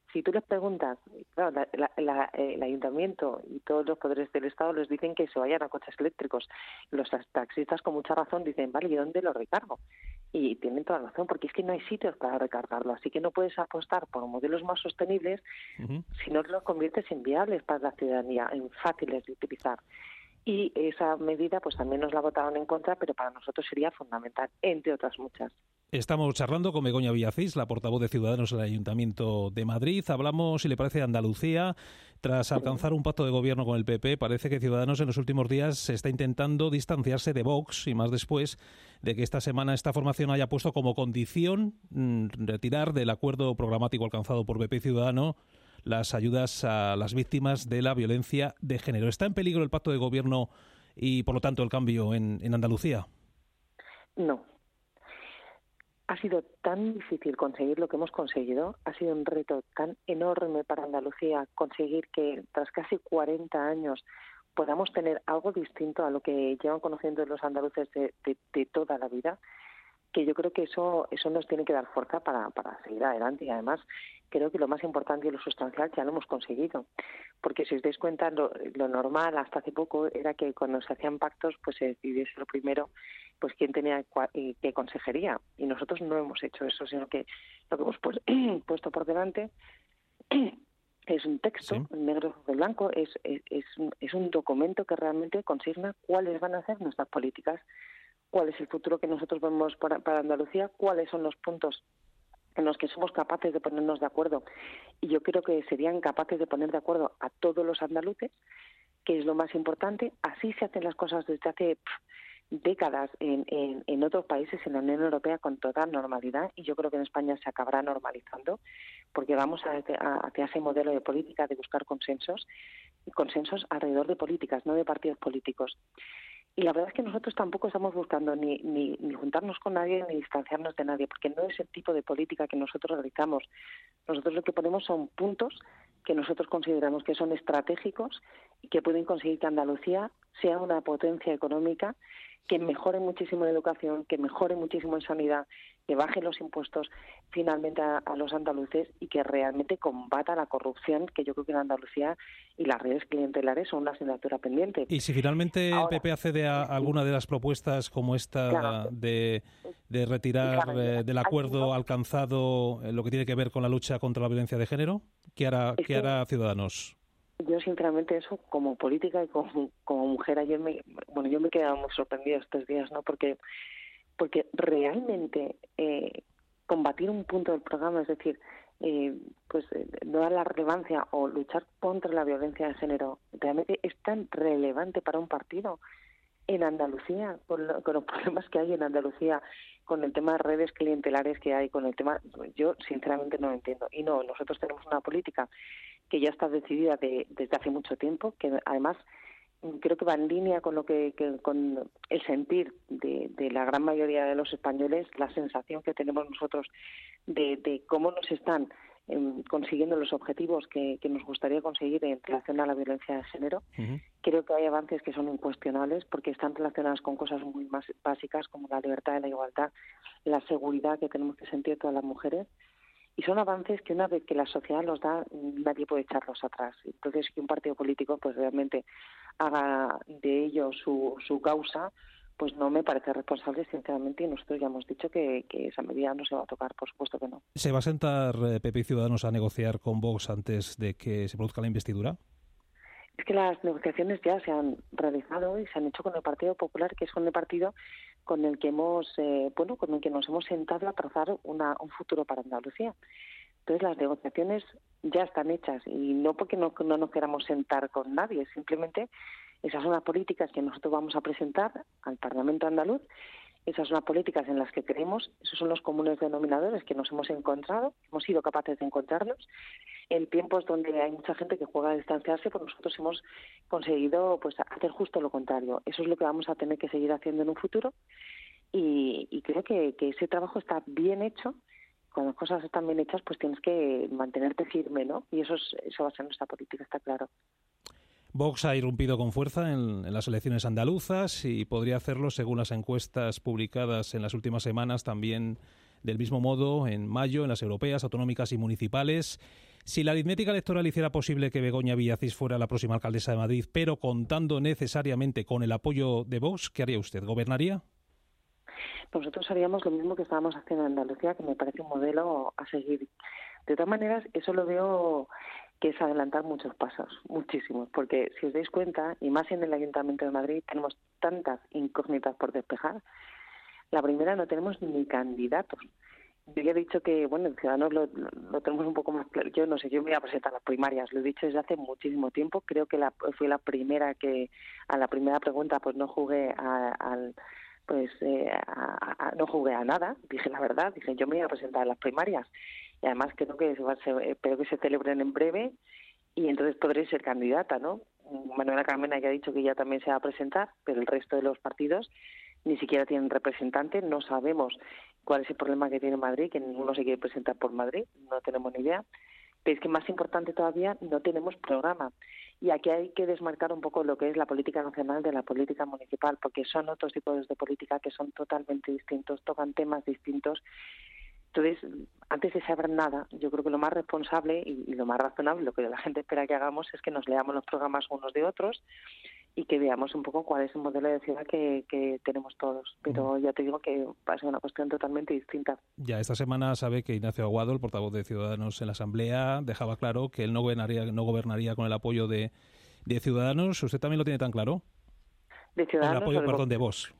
Speaker 17: Si tú les preguntas, claro, el ayuntamiento y todos los poderes del Estado les dicen que se vayan a coches eléctricos. Los taxistas con mucha razón dicen, vale, ¿y dónde lo recargo? Y tienen toda razón, porque es que no hay sitios para recargarlo. Así que no puedes apostar por modelos más sostenibles si no los conviertes en viables para la ciudadanía, en fáciles de utilizar. Y esa medida pues también nos la votaron en contra, pero para nosotros sería fundamental, entre otras muchas.
Speaker 2: Estamos charlando con Begoña Villacís, la portavoz de Ciudadanos en el Ayuntamiento de Madrid. Hablamos, si le parece, de Andalucía. Tras alcanzar un pacto de gobierno con el PP, parece que Ciudadanos en los últimos días se está intentando distanciarse de Vox, y más después de que esta semana esta formación haya puesto como condición retirar del acuerdo programático alcanzado por PP y Ciudadanos las ayudas a las víctimas de la violencia de género. ¿Está en peligro el pacto de gobierno y, por lo tanto, el cambio en Andalucía?
Speaker 17: No. Ha sido tan difícil conseguir lo que hemos conseguido, ha sido un reto tan enorme para Andalucía conseguir que tras casi 40 años podamos tener algo distinto a lo que llevan conociendo los andaluces de toda la vida, que yo creo que eso nos tiene que dar fuerza para seguir adelante. Y además creo que lo más importante y lo sustancial ya lo hemos conseguido, porque si os dais cuenta lo normal hasta hace poco era que cuando se hacían pactos pues se decidiese lo primero pues quién tenía qué consejería, y nosotros no hemos hecho eso, sino que lo que hemos puesto por delante es un texto, negro sobre blanco, es un documento que realmente consigna cuáles van a ser nuestras políticas, cuál es el futuro que nosotros vemos para Andalucía, cuáles son los puntos en los que somos capaces de ponernos de acuerdo, y yo creo que serían capaces de poner de acuerdo a todos los andaluces, que es lo más importante. Así se hacen las cosas desde hace décadas en otros países en la Unión Europea con total normalidad, y yo creo que en España se acabará normalizando, porque vamos hacia ese modelo de política de buscar consensos alrededor de políticas, no de partidos políticos. Y la verdad es que nosotros tampoco estamos buscando ni juntarnos con nadie ni distanciarnos de nadie, porque no es el tipo de política que nosotros realizamos. Nosotros lo que ponemos son puntos que nosotros consideramos que son estratégicos y que pueden conseguir que Andalucía sea una potencia económica, que mejore muchísimo en educación, que mejore muchísimo en sanidad, que baje los impuestos finalmente a los andaluces y que realmente combata la corrupción, que yo creo que en Andalucía y las redes clientelares son una asignatura pendiente.
Speaker 2: Y si finalmente el PP accede a alguna de las propuestas como esta de retirar del acuerdo alcanzado lo que tiene que ver con la lucha contra la violencia de género, ¿qué hará Ciudadanos?
Speaker 17: Yo, sinceramente, eso como política y como mujer, yo me he quedado muy sorprendida estos días, ¿no? Porque realmente combatir un punto del programa, es decir, no dar la relevancia o luchar contra la violencia de género, realmente es tan relevante para un partido en Andalucía, con los problemas que hay en Andalucía, con el tema de redes clientelares que hay, con el tema, yo sinceramente no lo entiendo. Y no, nosotros tenemos una política que ya está decidida desde hace mucho tiempo, que además creo que va en línea con con el sentir de la gran mayoría de los españoles, la sensación que tenemos nosotros de cómo nos están consiguiendo los objetivos que nos gustaría conseguir en relación a la violencia de género. Creo que hay avances que son incuestionables porque están relacionados con cosas muy más básicas como la libertad y la igualdad, la seguridad que tenemos que sentir todas las mujeres. Y son avances que una vez que la sociedad los da, nadie puede echarlos atrás. Entonces, que un partido político pues realmente haga de ello su causa, pues no me parece responsable, sinceramente, y nosotros ya hemos dicho que esa medida no se va a tocar, por supuesto que no.
Speaker 2: ¿Se va a sentar PP y Ciudadanos a negociar con Vox antes de que se produzca la investidura?
Speaker 17: Es que las negociaciones ya se han realizado y se han hecho con el Partido Popular, que es con el partido con el que nos hemos sentado a trazar un futuro para Andalucía. Entonces las negociaciones ya están hechas y no porque no nos queramos sentar con nadie, simplemente esas son las políticas que nosotros vamos a presentar al Parlamento andaluz, esas son las políticas en las que creemos, esos son los comunes denominadores que nos hemos encontrado, hemos sido capaces de encontrarlos. En tiempos donde hay mucha gente que juega a distanciarse, pues nosotros hemos conseguido pues hacer justo lo contrario. Eso es lo que vamos a tener que seguir haciendo en un futuro y creo que ese trabajo está bien hecho. Cuando las cosas están bien hechas, pues tienes que mantenerte firme, ¿no? Y eso va a ser nuestra política, está claro.
Speaker 2: Vox ha irrumpido con fuerza en las elecciones andaluzas y podría hacerlo, según las encuestas publicadas en las últimas semanas, también del mismo modo en mayo en las europeas, autonómicas y municipales. Si la aritmética electoral hiciera posible que Begoña Villacís fuera la próxima alcaldesa de Madrid, pero contando necesariamente con el apoyo de Vox, ¿qué haría usted? ¿Gobernaría?
Speaker 17: Nosotros haríamos lo mismo que estábamos haciendo en Andalucía, que me parece un modelo a seguir. De todas maneras, eso lo veo que es adelantar muchos pasos, muchísimos, porque si os dais cuenta, y más en el Ayuntamiento de Madrid, tenemos tantas incógnitas por despejar. La primera, no tenemos ni candidatos. Yo ya he dicho que, bueno, en Ciudadanos lo tenemos un poco más claro. Yo no sé, yo me voy a presentar a las primarias, lo he dicho desde hace muchísimo tiempo. Creo que fui la primera que, a la primera pregunta, pues no jugué no jugué a nada, dije la verdad, dije yo me voy a presentar a las primarias y además creo que espero que se celebren en breve y entonces podré ser candidata, ¿no? Manuela Carmena ya ha dicho que ella también se va a presentar, pero el resto de los partidos ni siquiera tienen representante, no sabemos cuál es el problema que tiene Madrid, que ninguno se quiere presentar por Madrid, no tenemos ni idea. Pero es que más importante todavía, no tenemos programa. Y aquí hay que desmarcar un poco lo que es la política nacional de la política municipal, porque son otros tipos de política que son totalmente distintos, tocan temas distintos. Entonces, antes de saber nada, yo creo que lo más responsable y lo más razonable, lo que la gente espera que hagamos, es que nos leamos los programas unos de otros y que veamos un poco cuál es el modelo de ciudad que tenemos todos. Pero ya te digo que va a ser una cuestión totalmente distinta.
Speaker 2: Ya esta semana sabe que Ignacio Aguado, el portavoz de Ciudadanos en la Asamblea, dejaba claro que él no gobernaría con el apoyo de Ciudadanos. ¿Usted también lo tiene tan claro?
Speaker 17: De Ciudadanos.
Speaker 2: Con el apoyo, de Vox.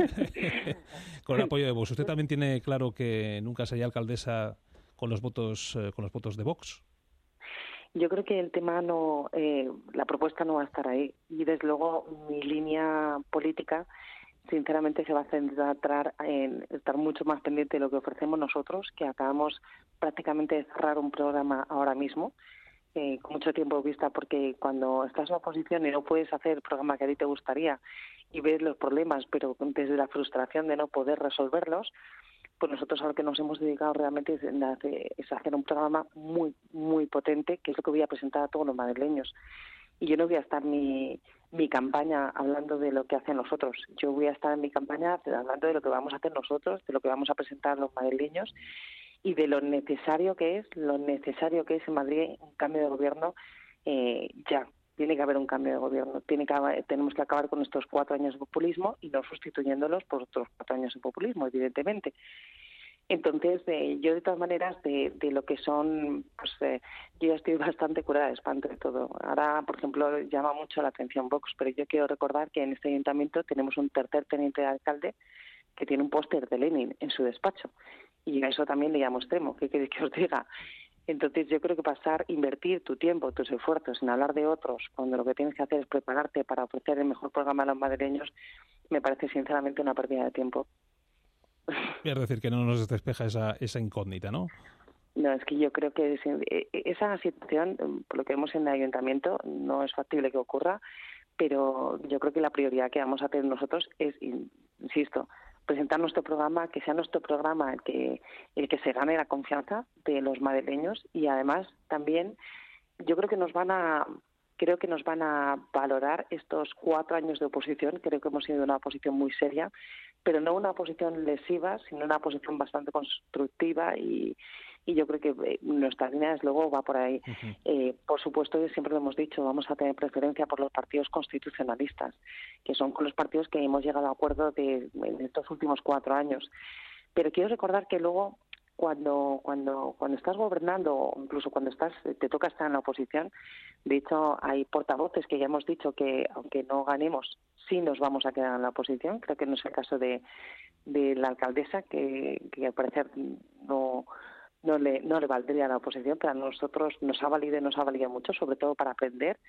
Speaker 2: Con el apoyo de Vox. ¿Usted también tiene claro que nunca sería alcaldesa con los votos de Vox?
Speaker 17: Yo creo que el tema la propuesta no va a estar ahí y desde luego mi línea política sinceramente se va a centrar en estar mucho más pendiente de lo que ofrecemos nosotros, que acabamos prácticamente de cerrar un programa ahora mismo con mucho tiempo de vista, porque cuando estás en la oposición y no puedes hacer el programa que a ti te gustaría y ves los problemas, pero desde la frustración de no poder resolverlos, pues nosotros a lo que nos hemos dedicado realmente es hacer un programa muy, muy potente, que es lo que voy a presentar a todos los madrileños. Y yo no voy a estar mi campaña hablando de lo que hacen los otros. Yo voy a estar en mi campaña hablando de lo que vamos a hacer nosotros, de lo que vamos a presentar a los madrileños y de lo necesario que es en Madrid un cambio de gobierno ya. Tiene que haber un cambio de gobierno. Tenemos que acabar con estos 4 años de populismo y no sustituyéndolos por otros 4 años de populismo, evidentemente. Entonces, yo de todas maneras, de lo que son, yo ya estoy bastante curada de espanto de todo. Ahora, por ejemplo, llama mucho la atención Vox, pero yo quiero recordar que en este ayuntamiento tenemos un tercer teniente de alcalde que tiene un póster de Lenin en su despacho. Y a eso también le llamo extremo. ¿Qué queréis que os diga? Entonces yo creo que invertir tu tiempo, tus esfuerzos en hablar de otros, cuando lo que tienes que hacer es prepararte para ofrecer el mejor programa a los madrileños, me parece sinceramente una pérdida de tiempo.
Speaker 2: Es decir, que no nos despeja esa incógnita, ¿no?
Speaker 17: No, es que yo creo que esa situación, por lo que vemos en el ayuntamiento, no es factible que ocurra, pero yo creo que la prioridad que vamos a tener nosotros es, insisto, presentar nuestro programa, que sea nuestro programa el que se gane la confianza de los madrileños y además también yo creo que nos van a valorar estos 4 años de oposición. Creo que hemos sido una oposición muy seria, pero no una oposición lesiva, sino una oposición bastante constructiva y yo creo que nuestra línea desde luego va por ahí. Uh-huh. Por supuesto, siempre lo hemos dicho, vamos a tener preferencia por los partidos constitucionalistas, que son con los partidos que hemos llegado a acuerdo en estos últimos 4 años. Pero quiero recordar que luego, cuando estás gobernando, o incluso cuando te toca estar en la oposición, de hecho hay portavoces que ya hemos dicho que aunque no ganemos, sí nos vamos a quedar en la oposición. Creo que no es el caso de la alcaldesa, que al parecer no le valdría la oposición, pero a nosotros nos ha valido y nos ha valido mucho, sobre todo para aprender.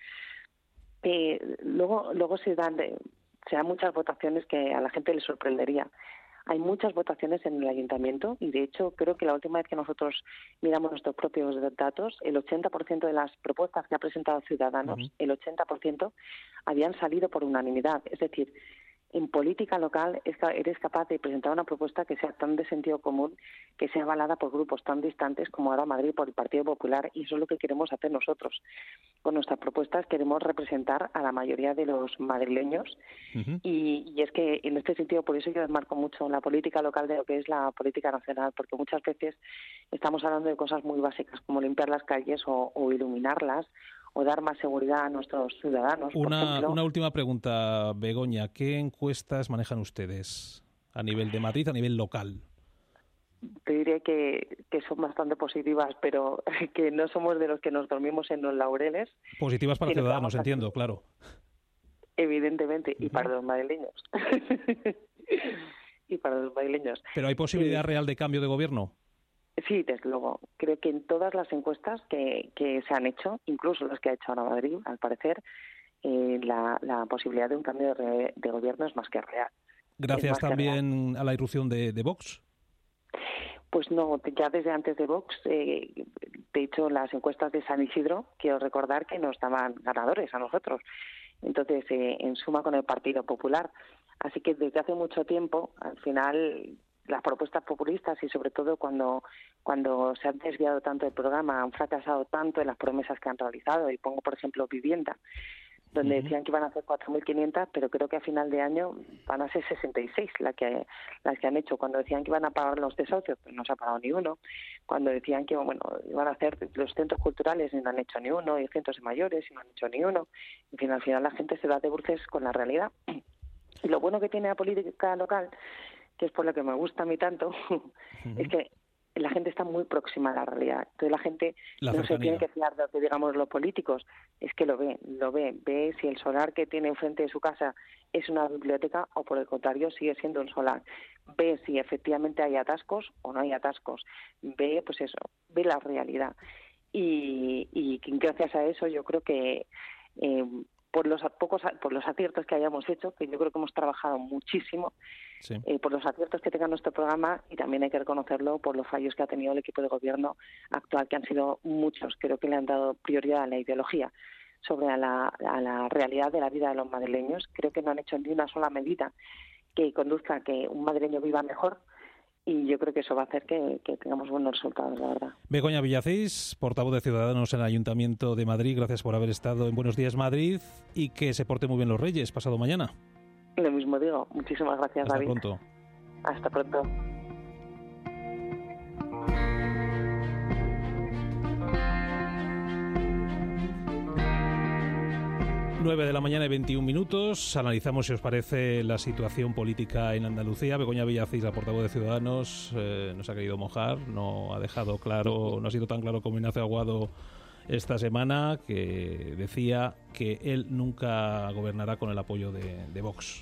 Speaker 17: Luego se dan muchas votaciones que a la gente le sorprendería. Hay muchas votaciones en el ayuntamiento y, de hecho, creo que la última vez que nosotros miramos nuestros propios datos, el 80% de las propuestas que ha presentado Ciudadanos, el 80% habían salido por unanimidad. Es decir, en política local eres capaz de presentar una propuesta que sea tan de sentido común, que sea avalada por grupos tan distantes como ahora Madrid por el Partido Popular, y eso es lo que queremos hacer nosotros. Con nuestras propuestas queremos representar a la mayoría de los madrileños y es que en este sentido por eso yo desmarco mucho la política local de lo que es la política nacional, porque muchas veces estamos hablando de cosas muy básicas como limpiar las calles o iluminarlas, o dar más seguridad a nuestros ciudadanos.
Speaker 2: Una última pregunta, Begoña. ¿Qué encuestas manejan ustedes a nivel de Madrid, a nivel local?
Speaker 17: Te diré que son bastante positivas, pero que no somos de los que nos dormimos en los laureles.
Speaker 2: Positivas para Ciudadanos, entiendo, claro.
Speaker 17: Evidentemente, y para los madrileños. Y para los madrileños.
Speaker 2: ¿Pero hay posibilidad real de cambio de gobierno?
Speaker 17: Sí, desde luego. Creo que en todas las encuestas que se han hecho, incluso las que ha hecho ahora Madrid, al parecer, la posibilidad de un cambio de gobierno es más que real.
Speaker 2: ¿Gracias también a la irrupción de Vox?
Speaker 17: Pues no, ya desde antes de Vox, de hecho, las encuestas de San Isidro, quiero recordar que nos daban ganadores a nosotros. Entonces, en suma con el Partido Popular. Así que desde hace mucho tiempo, al final, las propuestas populistas y sobre todo cuando se han desviado tanto del programa, han fracasado tanto en las promesas que han realizado, y pongo por ejemplo vivienda, donde decían que iban a hacer 4.500, pero creo que a final de año van a ser 66 las que han hecho. Cuando decían que iban a pagar los desahucios, pues no se ha pagado ni uno. Cuando decían que iban a hacer los centros culturales, y no han hecho ni uno, y centros de mayores, y no han hecho ni uno. En fin, al final la gente se da de bruces con la realidad. Y lo bueno que tiene la política local, que es por lo que me gusta a mí tanto, es que la gente está muy próxima a la realidad. Entonces la gente no se tiene que fiar de lo que digamos los políticos, es que lo ve si el solar que tiene enfrente de su casa es una biblioteca o por el contrario sigue siendo un solar. Ve si efectivamente hay atascos o no hay atascos. Ve, pues eso, ve la realidad. Y gracias a eso yo creo que por los aciertos que hayamos hecho, que yo creo que hemos trabajado muchísimo, sí, por los aciertos que tenga nuestro programa, y también hay que reconocerlo por los fallos que ha tenido el equipo de gobierno actual, que han sido muchos. Creo que le han dado prioridad a la ideología sobre a la realidad de la vida de los madrileños. Creo que no han hecho ni una sola medida que conduzca a que un madrileño viva mejor, y yo creo que eso va a hacer que tengamos buenos resultados, la verdad.
Speaker 2: Begoña Villacís, portavoz de Ciudadanos en el Ayuntamiento de Madrid, gracias por haber estado en Buenos Días Madrid, y que se porten muy bien los Reyes pasado mañana.
Speaker 17: Lo mismo digo. Muchísimas gracias, David.
Speaker 2: Hasta pronto.
Speaker 17: Hasta pronto.
Speaker 2: Nueve de la mañana y 21 minutos. Analizamos, si os parece, la situación política en Andalucía. Begoña Villacís, la portavoz de Ciudadanos, no se ha querido mojar, no ha dejado claro, no ha sido tan claro como Ignacio Aguado esta semana, que decía que él nunca gobernará con el apoyo de Vox.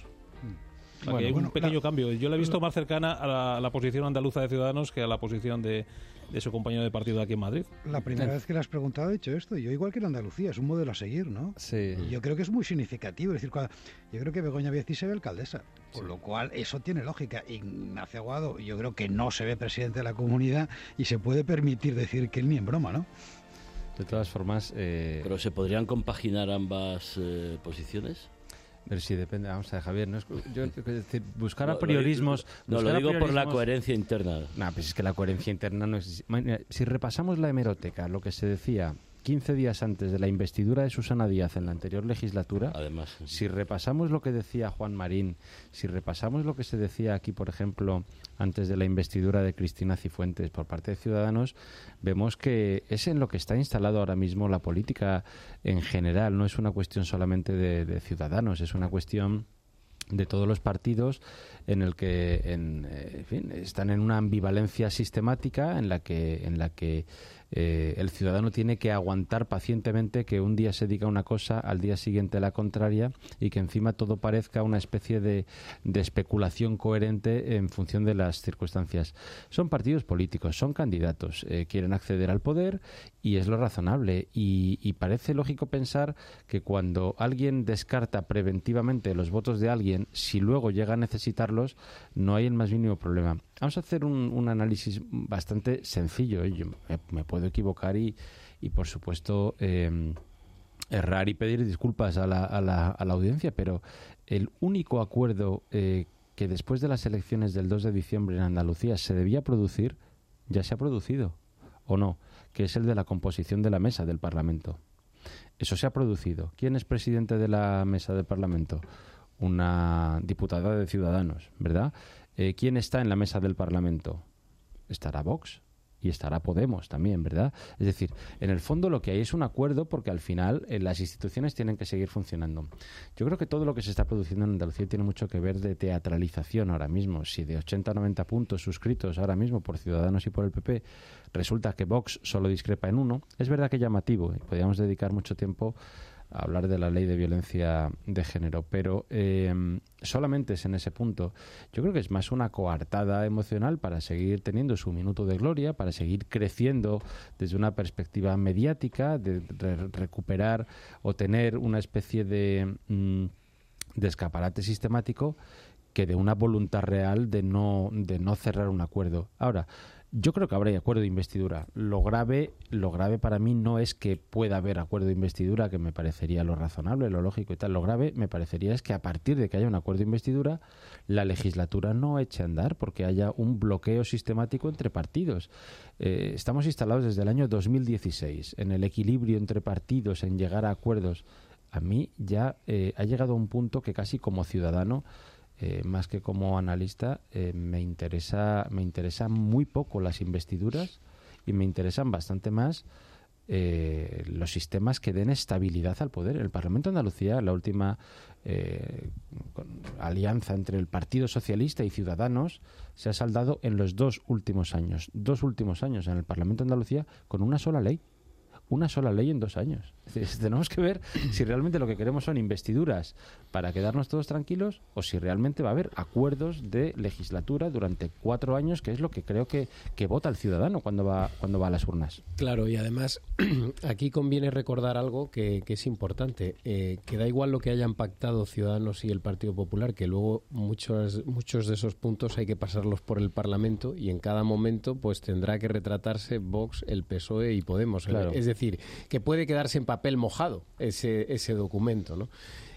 Speaker 2: Hay un pequeño cambio. Yo la he visto más cercana a la posición andaluza de Ciudadanos que a la posición de su compañero de partido aquí en Madrid.
Speaker 10: La primera vez que le has preguntado he dicho esto. Yo igual que en Andalucía, es un modelo a seguir, ¿no?
Speaker 3: Sí.
Speaker 10: Yo creo que es muy significativo. Es decir, yo creo que Begoña Villacís se ve alcaldesa, por lo cual eso tiene lógica. Ignacio Aguado, yo creo que no se ve presidente de la comunidad y se puede permitir decir que él ni en broma, ¿no?
Speaker 3: De todas formas...
Speaker 5: ¿Pero se podrían compaginar ambas posiciones?
Speaker 3: Pero sí, depende, vamos a ver, Javier, no es, decir, buscar apriorismos...
Speaker 5: Lo digo por la coherencia interna.
Speaker 3: No, pues es que la coherencia interna no es... Si repasamos la hemeroteca, lo que se decía 15 días antes de la investidura de Susana Díaz en la anterior legislatura,
Speaker 5: además,
Speaker 3: si repasamos lo que decía Juan Marín, si repasamos lo que se decía aquí, por ejemplo, antes de la investidura de Cristina Cifuentes por parte de Ciudadanos, vemos que es en lo que está instalado ahora mismo la política en general. No es una cuestión solamente de Ciudadanos, es una cuestión de todos los partidos en el que en fin, están en una ambivalencia sistemática en la que el ciudadano tiene que aguantar pacientemente que un día se diga una cosa, al día siguiente la contraria, y que encima todo parezca una especie de especulación coherente en función de las circunstancias. Son partidos políticos, son candidatos, quieren acceder al poder, y es lo razonable, y parece lógico pensar que cuando alguien descarta preventivamente los votos de alguien, si luego llega a necesitarlos, no hay el más mínimo problema. Vamos a hacer un análisis bastante sencillo. Yo me puedo equivocar y por supuesto, errar y pedir disculpas a la audiencia, pero el único acuerdo que después de las elecciones del 2 de diciembre en Andalucía se debía producir, ya se ha producido, ¿o no? Que es el de la composición de la mesa del Parlamento. Eso se ha producido. ¿Quién es presidente de la mesa del Parlamento? Una diputada de Ciudadanos, ¿verdad? ¿Quién está en la mesa del Parlamento? Estará Vox y estará Podemos también, ¿verdad? Es decir, en el fondo lo que hay es un acuerdo porque al final las instituciones tienen que seguir funcionando. Yo creo que todo lo que se está produciendo en Andalucía tiene mucho que ver de teatralización ahora mismo. Si de 80 a 90 puntos suscritos ahora mismo por Ciudadanos y por el PP resulta que Vox solo discrepa en uno, es verdad que llamativo, y podríamos dedicar mucho tiempo a hablar de la ley de violencia de género, pero solamente es en ese punto. Yo creo que es más una coartada emocional para seguir teniendo su minuto de gloria, para seguir creciendo desde una perspectiva mediática, de recuperar o tener una especie de escaparate sistemático, que de una voluntad real de no cerrar un acuerdo. Ahora, yo creo que habrá acuerdo de investidura. Lo grave para mí no es que pueda haber acuerdo de investidura, que me parecería lo razonable, lo lógico y tal. Lo grave me parecería es que a partir de que haya un acuerdo de investidura, la legislatura no eche a andar porque haya un bloqueo sistemático entre partidos. Estamos instalados desde el año 2016 en el equilibrio entre partidos, en llegar a acuerdos. A mí ya ha llegado a un punto que casi como ciudadano, más que como analista, me interesa muy poco las investiduras y me interesan bastante más los sistemas que den estabilidad al poder. El Parlamento de Andalucía, la última alianza entre el Partido Socialista y Ciudadanos, se ha saldado en los dos últimos años en el Parlamento de Andalucía con una sola ley en 2 años. Es decir, tenemos que ver si realmente lo que queremos son investiduras para quedarnos todos tranquilos o si realmente va a haber acuerdos de legislatura durante 4 años, que es lo que creo que vota el ciudadano cuando va a las urnas.
Speaker 4: Claro, y además aquí conviene recordar algo que es importante, que da igual lo que hayan pactado Ciudadanos y el Partido Popular, que luego muchos de esos puntos hay que pasarlos por el Parlamento y en cada momento pues tendrá que retratarse Vox, el PSOE y Podemos. Claro. Es decir, que puede quedarse en papel mojado ese documento, ¿no?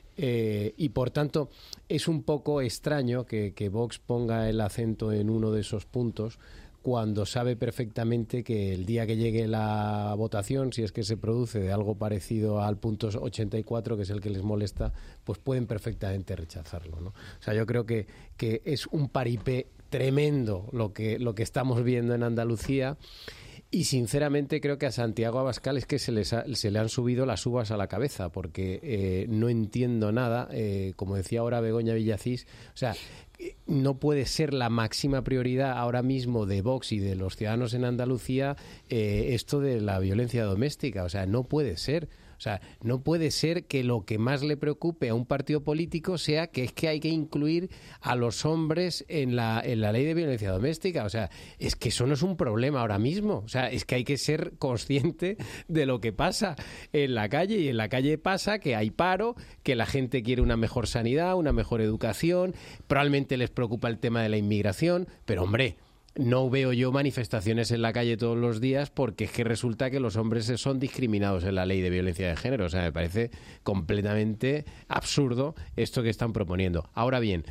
Speaker 4: Y por tanto es un poco extraño que Vox ponga el acento en uno de esos puntos cuando sabe perfectamente que el día que llegue la votación, si es que se produce de algo parecido al punto 84, que es el que les molesta, pues pueden perfectamente rechazarlo, ¿no? O sea, yo creo que es un paripé tremendo lo que estamos viendo en Andalucía. Y sinceramente creo que a Santiago Abascal es que se le han subido las uvas a la cabeza, porque no entiendo nada, como decía ahora Begoña Villacís, o sea, no puede ser la máxima prioridad ahora mismo de Vox y de los ciudadanos en Andalucía esto de la violencia doméstica, o sea, no puede ser. O sea, no puede ser que lo que más le preocupe a un partido político sea que es que hay que incluir a los hombres en la ley de violencia doméstica. O sea, es que eso no es un problema ahora mismo. O sea, es que hay que ser consciente de lo que pasa en la calle. Y en la calle pasa que hay paro, que la gente quiere una mejor sanidad, una mejor educación. Probablemente les preocupa el tema de la inmigración. Pero, hombre, no veo yo manifestaciones en la calle todos los días porque es que resulta que los hombres son discriminados en la ley de violencia de género. O sea, me parece completamente absurdo esto que están proponiendo. Ahora bien,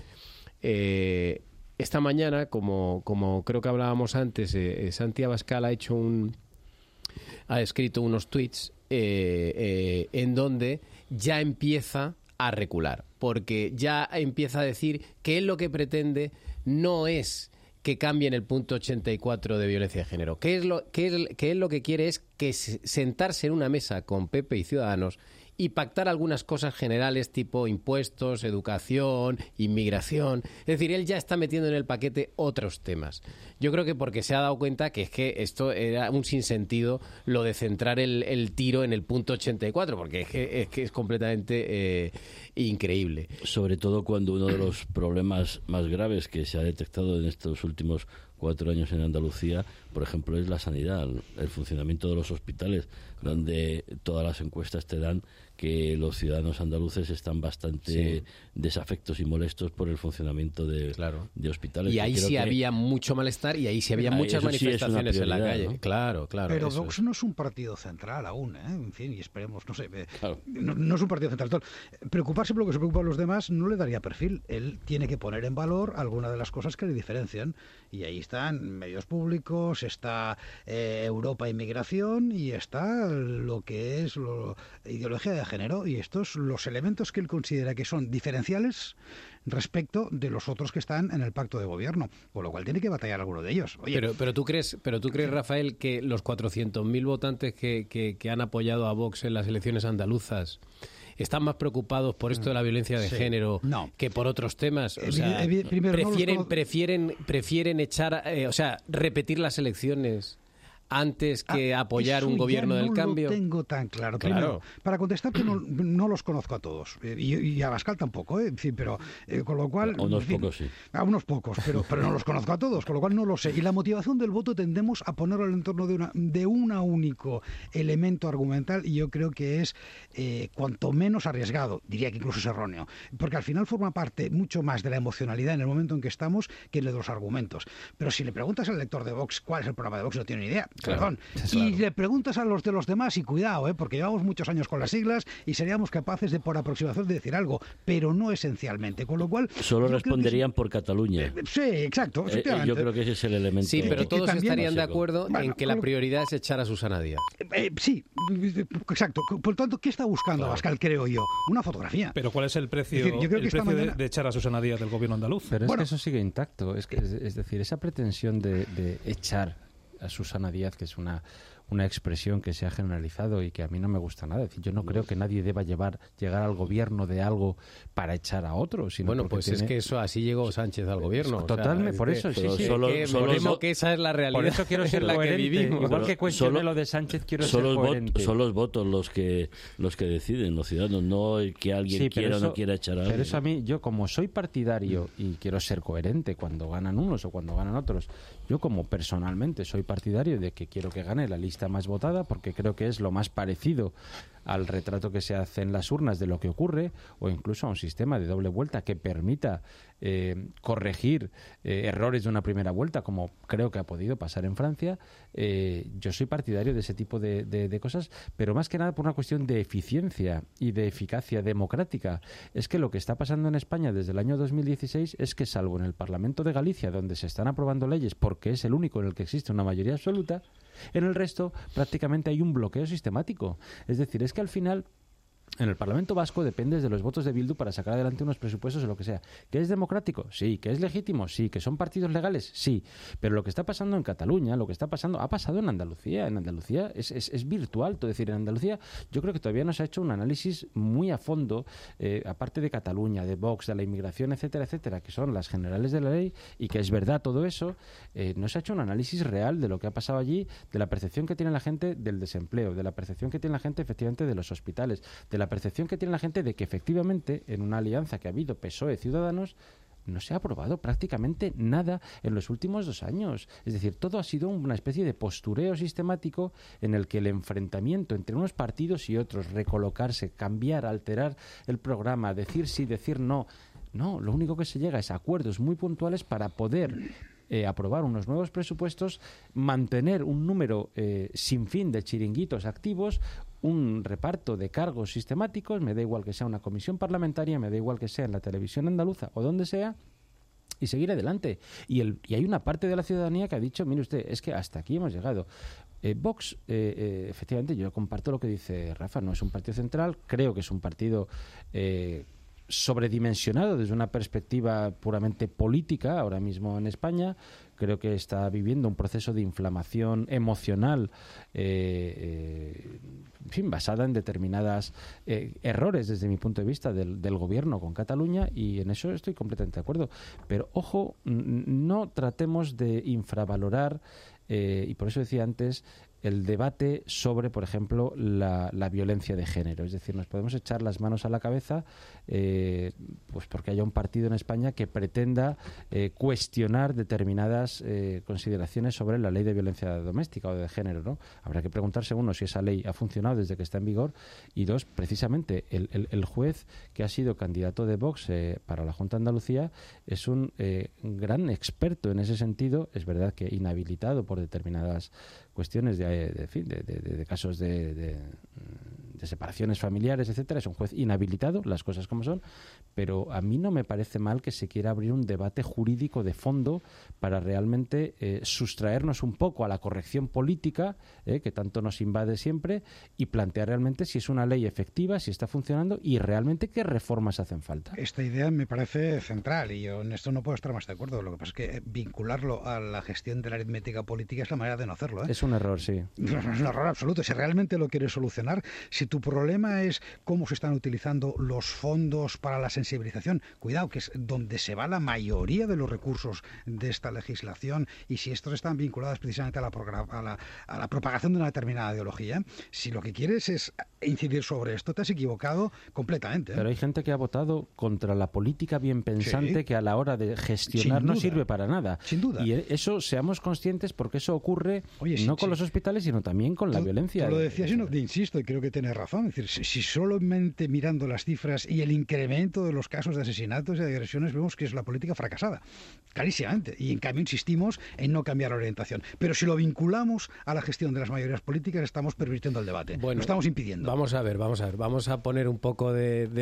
Speaker 4: esta mañana, como creo que hablábamos antes, Santi Abascal ha escrito unos tweets en donde ya empieza a recular, porque ya empieza a decir que él lo que pretende no es que cambien el punto 84 de violencia de género, que él lo que quiere es que sentarse en una mesa con PP y Ciudadanos y pactar algunas cosas generales tipo impuestos, educación, inmigración. Es decir, él ya está metiendo en el paquete otros temas. Yo creo que porque se ha dado cuenta que es que esto era un sinsentido lo de centrar el tiro en el punto 84, porque es que es completamente increíble.
Speaker 5: Sobre todo cuando uno de los problemas más graves que se ha detectado en estos últimos 4 años en Andalucía, por ejemplo, es la sanidad, el funcionamiento de los hospitales, donde todas las encuestas te dan que los ciudadanos andaluces están bastante desafectos y molestos por el funcionamiento de hospitales.
Speaker 4: Y ahí sí había mucho malestar y ahí sí había muchas manifestaciones en la calle. ¿No? Claro.
Speaker 10: Pero Vox no es un partido central aún, ¿eh? En fin, y esperemos, no sé. No es un partido central. Preocuparse por lo que se preocupan los demás no le daría perfil. Él tiene que poner en valor algunas de las cosas que le diferencian. Y ahí están medios públicos, está Europa Inmigración y está lo que es ideología de género. Y estos los elementos que él considera que son diferenciales respecto de los otros que están en el pacto de gobierno, con lo cual tiene que batallar alguno de ellos. Oye,
Speaker 4: pero tú crees, Rafael, que los 400.000 votantes que han apoyado a Vox en las elecciones andaluzas están más preocupados por esto de la violencia de género que por otros temas? O sea, prefieren echar, repetir las elecciones antes que apoyar un gobierno del cambio.
Speaker 10: No lo tengo tan claro. Primero, para contestarte, no los conozco a todos. Y a Abascal tampoco, en fin, pero con lo cual...
Speaker 5: A unos pocos, sí.
Speaker 10: A unos pocos, pero no los conozco a todos, con lo cual no lo sé. Y la motivación del voto tendemos a ponerlo en torno de un único elemento argumental, y yo creo que es cuanto menos arriesgado, diría que incluso es erróneo, porque al final forma parte mucho más de la emocionalidad en el momento en que estamos que de los argumentos. Pero si le preguntas al lector de Vox cuál es el programa de Vox, no tiene ni idea. Perdón. Y le preguntas a los de los demás, y cuidado, porque llevamos muchos años con las siglas y seríamos capaces de, por aproximación, de decir algo, pero no esencialmente, con lo cual...
Speaker 5: Solo responderían por Cataluña.
Speaker 10: Sí, exacto, efectivamente.
Speaker 5: Yo creo que ese es el elemento.
Speaker 4: Sí, pero todos estarían de acuerdo en que la prioridad es echar a Susana Díaz.
Speaker 10: Sí, exacto. Por lo tanto, ¿qué está buscando Abascal, creo yo? Una fotografía.
Speaker 2: Pero ¿cuál es el precio, de echar a Susana Díaz del gobierno andaluz?
Speaker 3: Pero es que eso sigue intacto. Es decir, esa pretensión de echar a Susana Díaz, que es una expresión que se ha generalizado y que a mí no me gusta nada. Es decir, yo no creo que nadie deba llegar al gobierno de algo para echar a otro. Sino
Speaker 4: es que eso así llegó Sánchez al gobierno.
Speaker 3: Totalmente, por eso.
Speaker 4: Que esa es la realidad.
Speaker 3: Por eso quiero ser coherente.
Speaker 4: Que vivimos.
Speaker 3: Igual que cuestioné lo de Sánchez, quiero ser coherente.
Speaker 5: Son los votos los que deciden, los ciudadanos, no que alguien quiera o no quiera echar a alguien.
Speaker 3: Pero eso a mí, yo como soy partidario y quiero ser coherente cuando ganan unos o cuando ganan otros, yo como personalmente soy partidario de que quiero que gane la lista más votada, porque creo que es lo más parecido al retrato que se hace en las urnas de lo que ocurre, o incluso a un sistema de doble vuelta que permita corregir errores de una primera vuelta, como creo que ha podido pasar en Francia. Yo soy partidario de ese tipo de cosas, pero más que nada por una cuestión de eficiencia y de eficacia democrática. Es que lo que está pasando en España desde el año 2016 es que, salvo en el Parlamento de Galicia, donde se están aprobando leyes porque es el único en el que existe una mayoría absoluta, en el resto prácticamente hay un bloqueo sistemático. Es decir, es que al final en el Parlamento Vasco dependes de los votos de Bildu para sacar adelante unos presupuestos o lo que sea. ¿Que es democrático? Sí. ¿Que es legítimo? Sí. ¿Que son partidos legales? Sí. Pero lo que está pasando en Cataluña, ha pasado en Andalucía. En Andalucía es virtual. Es decir, en Andalucía yo creo que todavía no se ha hecho un análisis muy a fondo, aparte de Cataluña, de Vox, de la inmigración, etcétera, etcétera, que son las generales de la ley, y que es verdad todo eso, no se ha hecho un análisis real de lo que ha pasado allí, de la percepción que tiene la gente del desempleo, de la percepción que tiene la gente efectivamente de los hospitales, de la percepción que tiene la gente de que efectivamente en una alianza que ha habido PSOE-Ciudadanos no se ha aprobado prácticamente nada en los últimos 2 años. Es decir, todo ha sido una especie de postureo sistemático en el que el enfrentamiento entre unos partidos y otros, recolocarse, cambiar, alterar el programa, decir sí, decir no. No, lo único que se llega es a acuerdos muy puntuales para poder aprobar unos nuevos presupuestos, mantener un número sin fin de chiringuitos activos, un reparto de cargos sistemáticos, me da igual que sea una comisión parlamentaria, me da igual que sea en la televisión andaluza o donde sea, y seguir adelante. Y hay una parte de la ciudadanía que ha dicho, mire usted, es que hasta aquí hemos llegado. Vox, efectivamente, yo comparto lo que dice Rafa, no es un partido central, creo que es un partido sobredimensionado desde una perspectiva puramente política ahora mismo en España. Creo que está viviendo un proceso de inflamación emocional, basada en determinadas errores desde mi punto de vista del gobierno con Cataluña, y en eso estoy completamente de acuerdo. Pero ojo, no tratemos de infravalorar, y por eso decía antes, el debate sobre, por ejemplo, la violencia de género. Es decir, nos podemos echar las manos a la cabeza pues porque haya un partido en España que pretenda cuestionar determinadas consideraciones sobre la ley de violencia doméstica o de género, ¿no? Habrá que preguntarse, uno, si esa ley ha funcionado desde que está en vigor, y dos, precisamente el juez que ha sido candidato de Vox para la Junta de Andalucía es un gran experto en ese sentido. Es verdad que inhabilitado por determinadas cuestiones de casos de separaciones familiares, etcétera. Es un juez inhabilitado, las cosas como son, pero a mí no me parece mal que se quiera abrir un debate jurídico de fondo para realmente sustraernos un poco a la corrección política que tanto nos invade siempre, y plantear realmente si es una ley efectiva, si está funcionando y realmente qué reformas hacen falta.
Speaker 10: Esta idea me parece central y yo en esto no puedo estar más de acuerdo. Lo que pasa es que vincularlo a la gestión de la aritmética política es la manera de no hacerlo.
Speaker 3: Es un error, sí.
Speaker 10: No, es un error absoluto. Si realmente lo quieres solucionar, si tu problema es cómo se están utilizando los fondos para la sensibilización, cuidado, que es donde se va la mayoría de los recursos de esta legislación, y si estos están vinculados precisamente a la propagación de una determinada ideología, si lo que quieres es incidir sobre esto, te has equivocado completamente.
Speaker 3: Pero hay gente que ha votado contra la política bien pensante, que a la hora de gestionar no sirve para nada.
Speaker 10: Sin duda.
Speaker 3: Y eso, seamos conscientes, porque eso ocurre no con los hospitales, sino también con la violencia.
Speaker 10: Tú lo decías, y insisto, y creo que tienes razón. Es decir, si solamente mirando las cifras y el incremento de los casos de asesinatos y de agresiones vemos que es la política fracasada, clarísimamente, y en cambio insistimos en no cambiar la orientación. Pero si lo vinculamos a la gestión de las mayorías políticas, estamos pervirtiendo el debate, lo estamos impidiendo.
Speaker 4: Vamos a ver, vamos a poner un poco de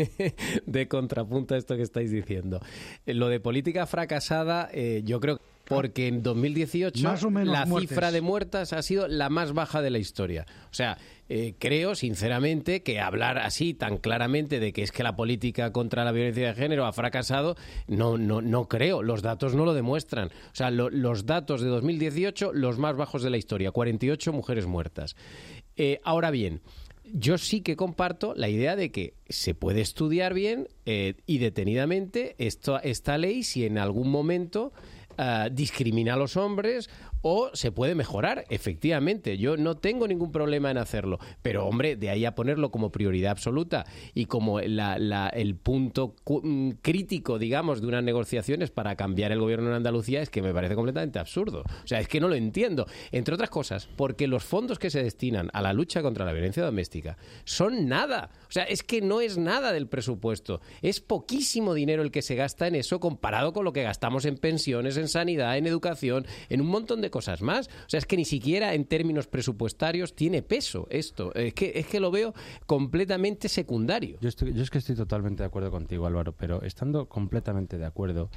Speaker 4: contrapunto a esto que estáis diciendo. Lo de política fracasada, yo creo porque en 2018 la cifra de muertas ha sido la más baja de la historia. O sea, creo sinceramente que hablar así tan claramente de que es que la política contra la violencia de género ha fracasado, no creo. Los datos no lo demuestran. O sea, los datos de 2018, los más bajos de la historia, 48 mujeres muertas. Ahora bien, yo sí que comparto la idea de que se puede estudiar bien y detenidamente esta ley si en algún momento discrimina a los hombres o se puede mejorar, efectivamente. Yo no tengo ningún problema en hacerlo, pero hombre, de ahí a ponerlo como prioridad absoluta y como el punto crítico, digamos, de unas negociaciones para cambiar el gobierno en Andalucía, es que me parece completamente absurdo. O sea, es que no lo entiendo. Entre otras cosas, porque los fondos que se destinan a la lucha contra la violencia doméstica son nada. O sea, es que no es nada del presupuesto. Es poquísimo dinero el que se gasta en eso comparado con lo que gastamos en pensiones, en sanidad, en educación, en un montón de cosas más. O sea, es que ni siquiera en términos presupuestarios tiene peso esto. Es que lo veo completamente secundario.
Speaker 3: Yo es que estoy totalmente de acuerdo contigo, Álvaro, pero estando completamente de acuerdo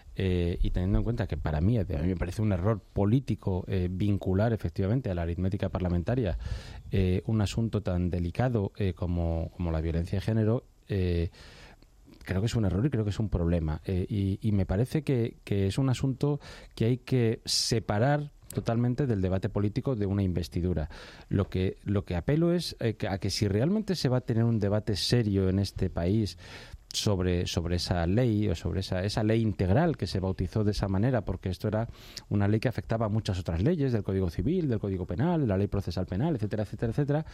Speaker 3: y teniendo en cuenta que a mí me parece un error político vincular efectivamente a la aritmética parlamentaria un asunto tan delicado como la violencia de género, creo que es un error y creo que es un problema. Y me parece que es un asunto que hay que separar totalmente del debate político de una investidura. Lo que apelo es a que si realmente se va a tener un debate serio en este país sobre esa ley o sobre esa ley integral que se bautizó de esa manera, porque esto era una ley que afectaba a muchas otras leyes del Código Civil, del Código Penal, de la Ley Procesal Penal, etcétera, etcétera, etcétera,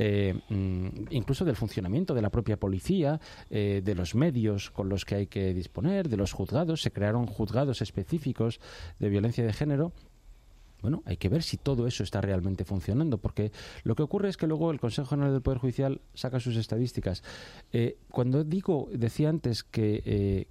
Speaker 3: incluso del funcionamiento de la propia policía, de los medios con los que hay que disponer, de los juzgados. Se crearon juzgados específicos de violencia de género. Bueno, hay que ver si todo eso está realmente funcionando, porque lo que ocurre es que luego el Consejo General del Poder Judicial saca sus estadísticas. Cuando decía antes que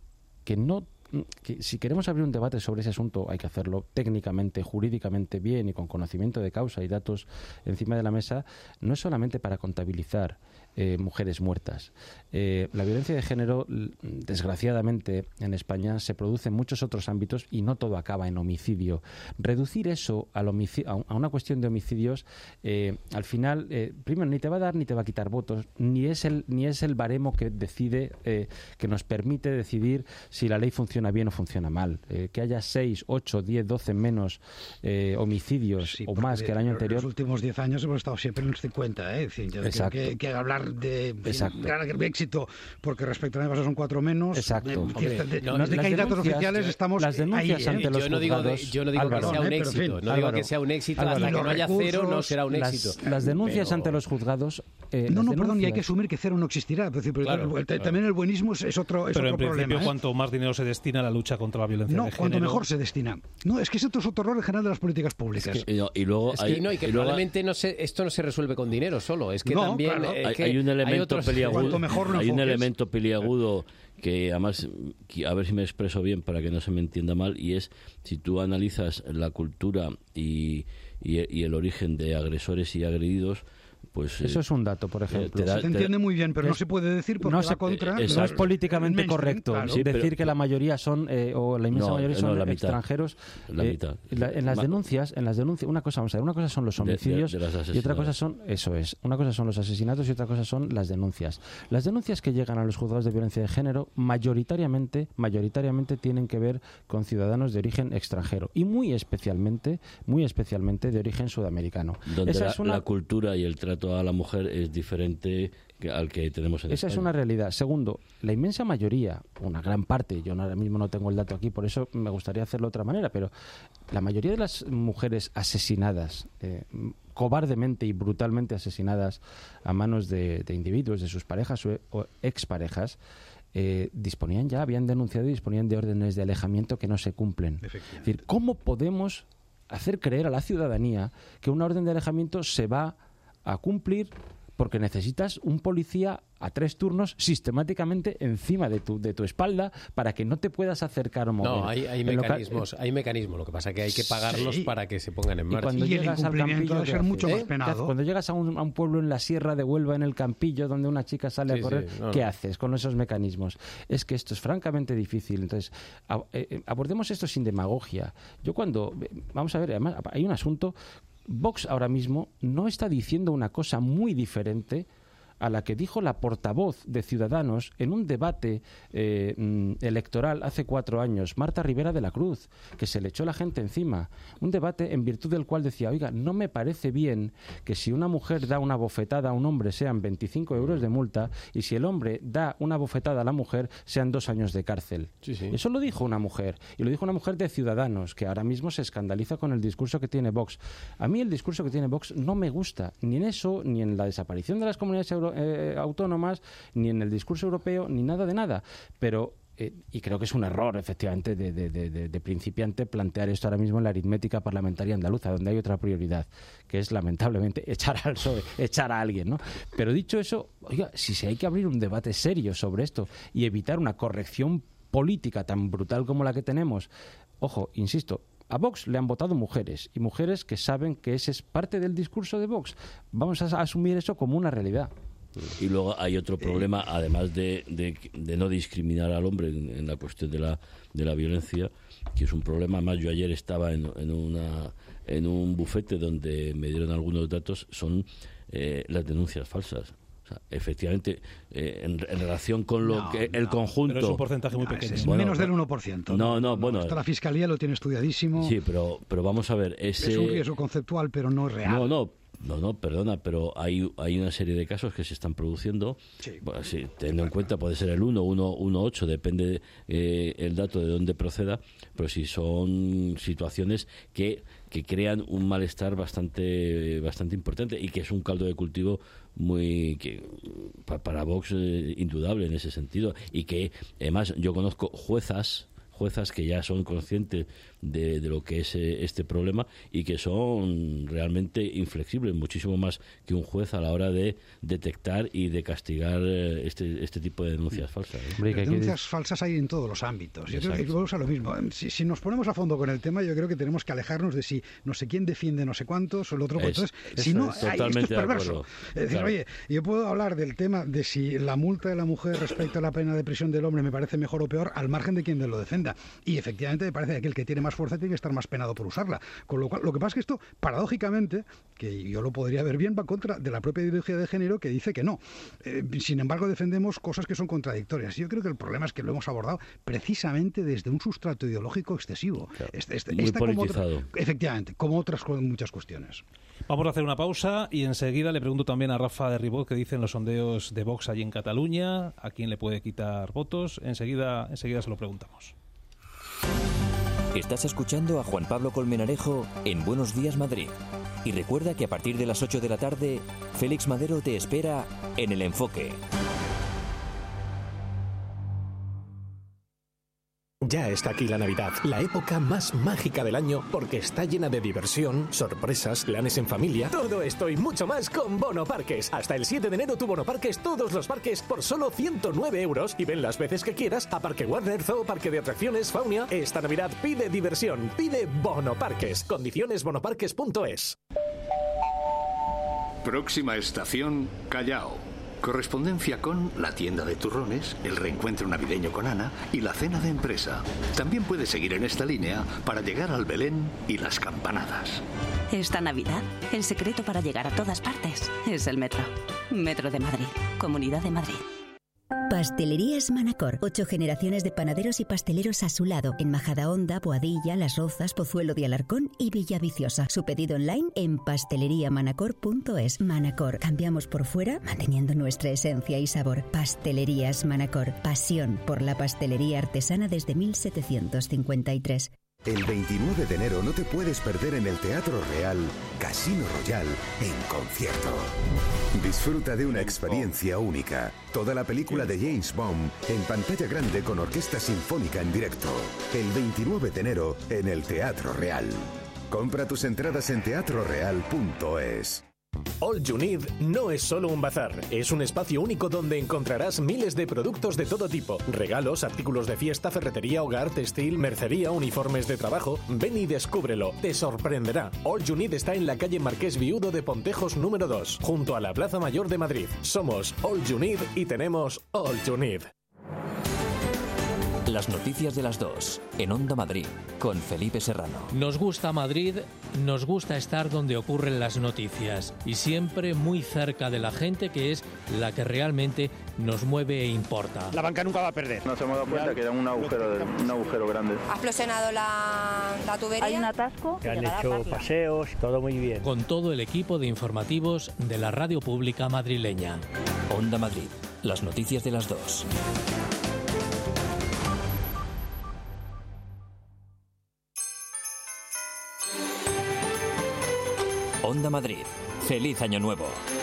Speaker 3: si queremos abrir un debate sobre ese asunto hay que hacerlo técnicamente, jurídicamente bien y con conocimiento de causa y datos encima de la mesa, no es solamente para contabilizar mujeres muertas. La violencia de género, desgraciadamente, en España se produce en muchos otros ámbitos y no todo acaba en homicidio. Reducir eso a una cuestión de homicidios, al final, primero, ni te va a dar ni te va a quitar votos, ni es el baremo que decide, que nos permite decidir si la ley funciona bien o funciona mal. Que haya 6, 8, 10, 12 menos homicidios o más que el año anterior.
Speaker 10: En los últimos 10 años hemos estado siempre en los 50, Es decir, yo creo que hablar de gran éxito porque respecto a la son 4 menos.
Speaker 3: Exacto.
Speaker 10: Desde que hay datos oficiales estamos
Speaker 3: las denuncias
Speaker 10: ahí,
Speaker 3: ante los juzgados.
Speaker 4: Yo no digo que sea un éxito. No digo que sea un éxito. Hasta que no haya cero no será un éxito.
Speaker 3: Las denuncias ante los juzgados
Speaker 10: Perdón, y hay que asumir que cero no existirá. Claro. También el buenismo es otro
Speaker 2: Pero
Speaker 10: otro
Speaker 2: en principio, cuanto más dinero se destina a la lucha contra la violencia de género...
Speaker 10: cuanto mejor se destina. No, es que ese es otro error en general de las políticas públicas.
Speaker 4: Probablemente esto no se resuelve con dinero solo. Es que también...
Speaker 5: Claro. Hay un elemento peliagudo que además, a ver si me expreso bien para que no se me entienda mal, y es, si tú analizas la cultura y el origen de agresores y agredidos, pues
Speaker 3: eso es un dato, por ejemplo.
Speaker 10: Se entiende muy bien, pero no se puede decir porque no
Speaker 3: es políticamente correcto decir que la mayoría son o la inmensa mayoría son extranjeros. En las denuncias, una cosa son los homicidios y otra cosa son una cosa son los asesinatos y otra cosa son las denuncias. Las denuncias que llegan a los juzgados de violencia de género mayoritariamente tienen que ver con ciudadanos de origen extranjero y muy especialmente de origen sudamericano.
Speaker 5: Donde la cultura y el trato a la mujer es diferente al que tenemos en España.
Speaker 3: Esa es una realidad. Segundo, la inmensa mayoría, una gran parte, yo ahora mismo no tengo el dato aquí, por eso me gustaría hacerlo de otra manera, pero la mayoría de las mujeres asesinadas, cobardemente y brutalmente asesinadas a manos de individuos, de sus parejas o exparejas, habían denunciado y disponían de órdenes de alejamiento que no se cumplen. Es decir, ¿cómo podemos hacer creer a la ciudadanía que una orden de alejamiento se va a cumplir porque necesitas un policía a 3 turnos sistemáticamente encima de tu espalda para que no te puedas acercar o mover?
Speaker 4: No, hay mecanismos. Lo que pasa es que hay que pagarlos para que se pongan en marcha.
Speaker 10: Cuando llegas al Campillo, debe ser mucho más penado.
Speaker 3: Cuando llegas a un pueblo en la sierra de Huelva, en el Campillo, donde una chica sale a correr, ¿qué haces con esos mecanismos? Es que esto es francamente difícil. Entonces, abordemos esto sin demagogia. Vamos a ver, además, hay un asunto. Vox ahora mismo no está diciendo una cosa muy diferente a la que dijo la portavoz de Ciudadanos en un debate electoral hace 4 años, Marta Rivera de la Cruz, que se le echó la gente encima. Un debate en virtud del cual decía, oiga, no me parece bien que si una mujer da una bofetada a un hombre sean 25 euros de multa y si el hombre da una bofetada a la mujer sean 2 años de cárcel. Eso lo dijo una mujer, y lo dijo una mujer de Ciudadanos, que ahora mismo se escandaliza con el discurso que tiene Vox. A mí el discurso que tiene Vox no me gusta, ni en eso, ni en la desaparición de las comunidades autónomas, ni en el discurso europeo, ni nada de nada. Pero y creo que es un error, efectivamente, de principiante plantear esto ahora mismo en la aritmética parlamentaria andaluza, donde hay otra prioridad, que es, lamentablemente, echar al PSOE, echar a alguien, ¿no? Pero dicho eso, oiga, si hay que abrir un debate serio sobre esto y evitar una corrección política tan brutal como la que tenemos, ojo, insisto, a Vox le han votado mujeres, y mujeres que saben que ese es parte del discurso de Vox. Vamos a asumir eso como una realidad.
Speaker 5: Y luego hay otro problema, además de no discriminar al hombre en la cuestión de la violencia, que es un problema. Más, yo ayer estaba en un bufete donde me dieron algunos datos, son las denuncias falsas. O sea, efectivamente, en relación con el conjunto...
Speaker 2: Pero es un porcentaje muy pequeño.
Speaker 10: Es menos del 1%.
Speaker 5: Bueno...
Speaker 10: Hasta la Fiscalía lo tiene estudiadísimo.
Speaker 5: Sí, pero vamos a ver...
Speaker 10: Es un riesgo conceptual, pero no real.
Speaker 5: No, perdona, pero hay una serie de casos que se están produciendo. Bueno, teniendo en cuenta, puede ser el 1,8, depende el dato de dónde proceda, pero si son situaciones que crean un malestar bastante importante y que es un caldo de cultivo para Vox indudable en ese sentido, y que además yo conozco juezas que ya son conscientes de lo que es este problema y que son realmente inflexibles, muchísimo más que un juez a la hora de detectar y de castigar este tipo de denuncias falsas.
Speaker 10: Denuncias falsas hay en todos los ámbitos. Yo creo que volvemos a lo mismo. Si nos ponemos a fondo con el tema, yo creo que tenemos que alejarnos de si no sé quién defiende no sé cuántos o el otro. Entonces, si no, esto es perverso. Es decir, claro. Oye, yo puedo hablar del tema de si la multa de la mujer respecto a la pena de prisión del hombre me parece mejor o peor, al margen de quien lo defenda. Y efectivamente me parece que aquel que tiene más fuerza tiene que estar más penado por usarla. Con lo cual, lo que pasa es que esto, paradójicamente, que yo lo podría ver bien, va contra de la propia ideología de género, que dice que no. Sin embargo, defendemos cosas que son contradictorias. Yo creo que el problema es que lo hemos abordado precisamente desde un sustrato ideológico excesivo.
Speaker 5: Claro, muy politizado.
Speaker 10: Efectivamente, como otras muchas cuestiones.
Speaker 2: Vamos a hacer una pausa y enseguida le pregunto también a Rafa de Ribot qué dicen los sondeos de Vox allí en Cataluña, a quién le puede quitar votos. Enseguida se lo preguntamos.
Speaker 1: Estás escuchando a Juan Pablo Colmenarejo en Buenos Días Madrid, Y recuerda que a partir de las 8 de la tarde, Félix Madero te espera en El Enfoque.
Speaker 11: Ya está aquí la Navidad, la época más mágica del año, porque está llena de diversión, sorpresas, planes en familia. Todo esto y mucho más con Bono Parques. Hasta el 7 de enero tu Bono Parques, todos los parques por solo 109 euros y ven las veces que quieras a Parque Warner, Zoo, Parque de Atracciones, Faunia. Esta Navidad pide diversión, pide Bono Parques. Condiciones bonoparques.es.
Speaker 18: Próxima estación, Callao. Correspondencia con la tienda de turrones, el reencuentro navideño con Ana y la cena de empresa. También puedes seguir en esta línea para llegar al Belén y las campanadas.
Speaker 19: Esta Navidad, el secreto para llegar a todas partes es el metro. Metro de Madrid, Comunidad de Madrid.
Speaker 12: Pastelerías Manacor. 8 generaciones de panaderos y pasteleros a su lado. En Majadahonda, Boadilla, Las Rozas, Pozuelo de Alarcón y Villaviciosa. Su pedido online en pasteleriamanacor.es. Manacor. Cambiamos por fuera, manteniendo nuestra esencia y sabor. Pastelerías Manacor. Pasión por la pastelería artesana desde 1753.
Speaker 14: El 29 de enero no te puedes perder en el Teatro Real Casino Royal en concierto. Disfruta de una experiencia única. Toda la película de James Bond en pantalla grande con orquesta sinfónica en directo. El 29 de enero en el Teatro Real. Compra tus entradas en teatroreal.es.
Speaker 11: All You Need no es solo un bazar, es un espacio único donde encontrarás miles de productos de todo tipo, regalos, artículos de fiesta, ferretería, hogar, textil, mercería, uniformes de trabajo. Ven y descúbrelo, te sorprenderá. All You Need está en la calle Marqués Viudo de Pontejos número 2, junto a la Plaza Mayor de Madrid. Somos All You Need y tenemos All You Need.
Speaker 1: Las noticias de las 2 en Onda Madrid con Felipe Serrano.
Speaker 20: Nos gusta Madrid, nos gusta estar donde ocurren las noticias y siempre muy cerca de la gente, que es la que realmente nos mueve e importa.
Speaker 21: La banca nunca va a perder.
Speaker 22: Nos hemos dado cuenta que era un agujero grande.
Speaker 23: Ha explosionado la tubería.
Speaker 24: Hay un atasco.
Speaker 21: Se han hecho paseos, todo muy bien.
Speaker 20: Con todo el equipo de informativos de la radio pública madrileña.
Speaker 1: Onda Madrid, las noticias de las 2. Onda Madrid. ¡Feliz Año Nuevo!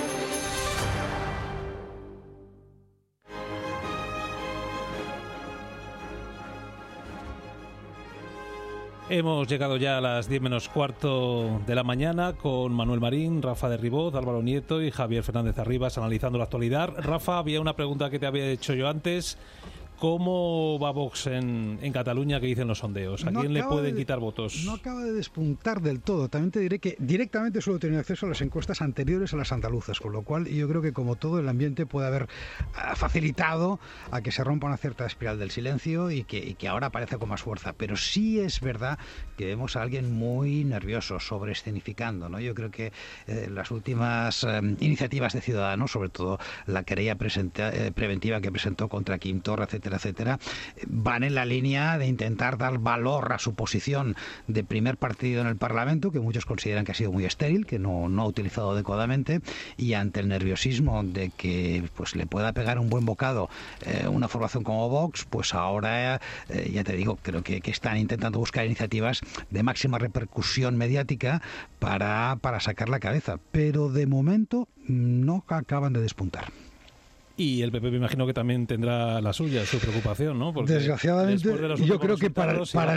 Speaker 2: Hemos llegado ya a las 10 menos cuarto de la mañana con Manuel Marín, Rafa de Ribot, Álvaro Nieto y Javier Fernández Arribas analizando la actualidad. Rafa, había una pregunta que te había hecho yo antes. ¿Cómo va Vox en Cataluña? ¿Qué dicen los sondeos? ¿A quién le pueden quitar votos?
Speaker 10: No acaba de despuntar del todo. También te diré que directamente solo he tenido acceso a las encuestas anteriores a las andaluzas, con lo cual yo creo que como todo el ambiente puede haber facilitado a que se rompa una cierta espiral del silencio y que ahora aparece con más fuerza. Pero sí es verdad que vemos a alguien muy nervioso, sobreescenificando, ¿no? Yo creo que las últimas iniciativas de Ciudadanos, sobre todo la querella preventiva que presentó contra Quim Torra, etcétera, van en la línea de intentar dar valor a su posición de primer partido en el Parlamento, que muchos consideran que ha sido muy estéril, que no ha utilizado adecuadamente, y ante el nerviosismo de que pues le pueda pegar un buen bocado una formación como Vox, pues ahora, ya te digo, creo que están intentando buscar iniciativas de máxima repercusión mediática para sacar la cabeza, pero de momento no acaban de despuntar.
Speaker 2: Y el PP me imagino que también tendrá la suya, su preocupación, ¿no? Porque
Speaker 10: desgraciadamente, yo creo que para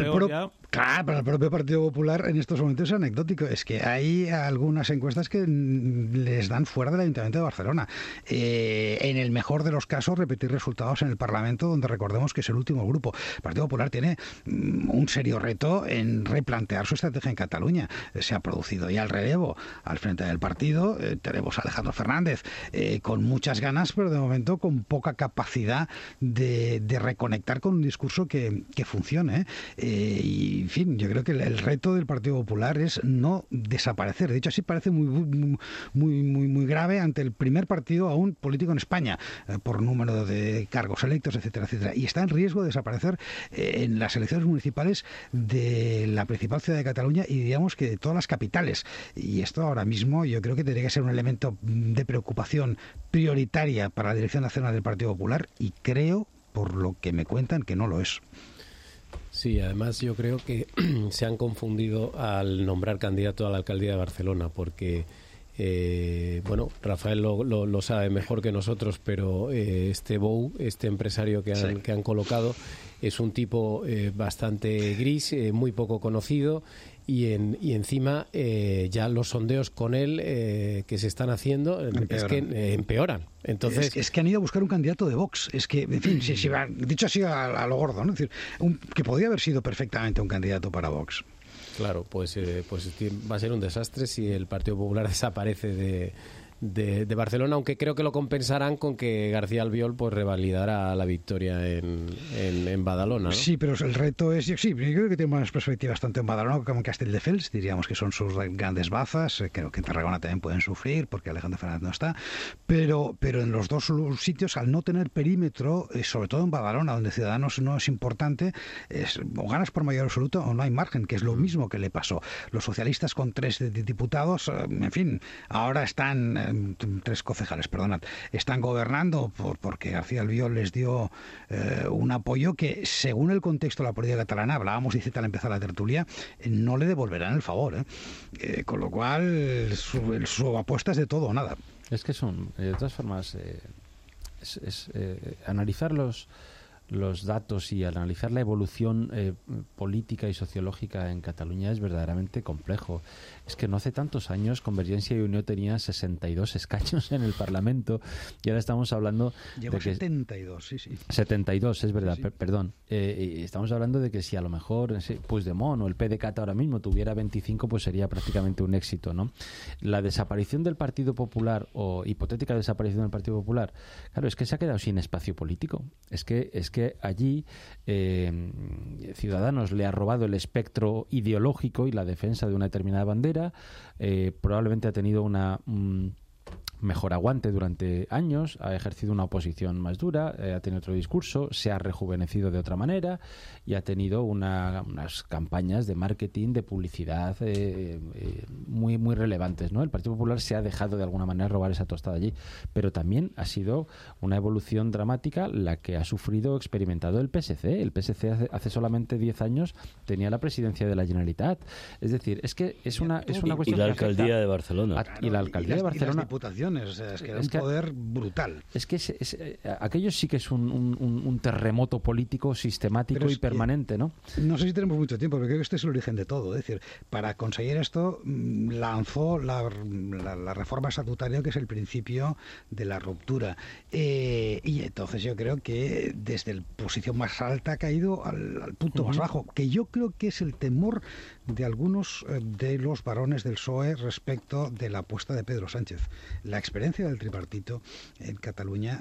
Speaker 10: el propio Partido Popular en estos momentos es anecdótico. Es que hay algunas encuestas que les dan fuera del Ayuntamiento de Barcelona. En el mejor de los casos, repetir resultados en el Parlamento, donde recordemos que es el último grupo. El Partido Popular tiene un serio reto en replantear su estrategia en Cataluña. Se ha producido ya el relevo al frente del partido. Tenemos a Alejandro Fernández con muchas ganas, pero de momento con poca capacidad de reconectar con un discurso que funcione. Y, en fin, yo creo que el reto del Partido Popular es no desaparecer. De hecho, así parece muy grave ante el primer partido aún político en España, por número de cargos electos, etcétera. Y está en riesgo de desaparecer en las elecciones municipales de la principal ciudad de Cataluña y digamos que de todas las capitales. Y esto ahora mismo yo creo que tendría que ser un elemento de preocupación prioritaria para la Dirección Nacional del Partido Popular y creo, por lo que me cuentan, que no lo es.
Speaker 8: Sí, además yo creo que se han confundido al nombrar candidato a la alcaldía de Barcelona, porque Rafael lo sabe mejor que nosotros, pero este Bou, este empresario que han colocado, es un tipo bastante gris, muy poco conocido, y encima ya los sondeos con él que se están haciendo empeoran. Entonces
Speaker 10: es que han ido a buscar un candidato de Vox. Es que, en fin, dicho así a lo gordo, ¿no? Es decir, que podría haber sido perfectamente un candidato para Vox.
Speaker 8: Claro, pues va a ser un desastre si el Partido Popular desaparece de Barcelona, aunque creo que lo compensarán con que García Albiol pues revalidará la victoria en Badalona, ¿no?
Speaker 10: Sí, pero el reto es... Sí, yo creo que tiene unas perspectivas tanto en Badalona como en Castelldefels, diríamos que son sus grandes bazas. Creo que en Tarragona también pueden sufrir porque Alejandro Fernández no está, pero en los dos sitios, al no tener perímetro, sobre todo en Badalona, donde Ciudadanos no es importante, o ganas por mayoría absoluta o no hay margen, que es lo mismo que le pasó. Los socialistas con 3 diputados, en fin, ahora están... 3 concejales, perdonad, están gobernando porque García Albiol les dio un apoyo que, según el contexto de la política catalana, hablábamos, dice al empezar la tertulia, no le devolverán el favor, con lo cual su apuesta es de todo o nada.
Speaker 3: Es que de todas formas, analizar los datos y analizar la evolución política y sociológica en Cataluña es verdaderamente complejo. Es que no hace tantos años Convergencia y Unió tenía 62 escaños en el Parlamento y ahora estamos hablando
Speaker 10: de que 72, sí.
Speaker 3: 72, es verdad,
Speaker 10: sí.
Speaker 3: Perdón. Estamos hablando de que si a lo mejor Puigdemont o el PDeCAT ahora mismo tuviera 25, pues sería prácticamente un éxito, ¿no? La desaparición del Partido Popular, o hipotética desaparición del Partido Popular, claro, es que se ha quedado sin espacio político. Es que allí Ciudadanos le ha robado el espectro ideológico y la defensa de una determinada bandera. Probablemente ha tenido un mejor aguante durante años, ha ejercido una oposición más dura, ha tenido otro discurso, se ha rejuvenecido de otra manera y ha tenido unas campañas de marketing, de publicidad muy, muy relevantes, ¿no? El Partido Popular se ha dejado de alguna manera robar esa tostada allí, pero también ha sido una evolución dramática la que ha experimentado el PSC. El PSC hace solamente 10 años tenía la presidencia de la Generalitat. Es decir, es una cuestión...
Speaker 5: Y la alcaldía de Barcelona.
Speaker 3: Y la alcaldía de Barcelona.
Speaker 10: Y las diputaciones. O sea, es que era un poder brutal.
Speaker 3: Es que aquello sí que es un terremoto político sistemático y permanente, ¿no?
Speaker 10: No sé si tenemos mucho tiempo, pero creo que este es el origen de todo. Es decir, para conseguir esto lanzó la reforma estatutaria, que es el principio de la ruptura. Y entonces yo creo que desde la posición más alta ha caído al punto más bajo, que yo creo que es el temor de algunos de los varones del PSOE respecto de la apuesta de Pedro Sánchez. La experiencia del tripartito en Cataluña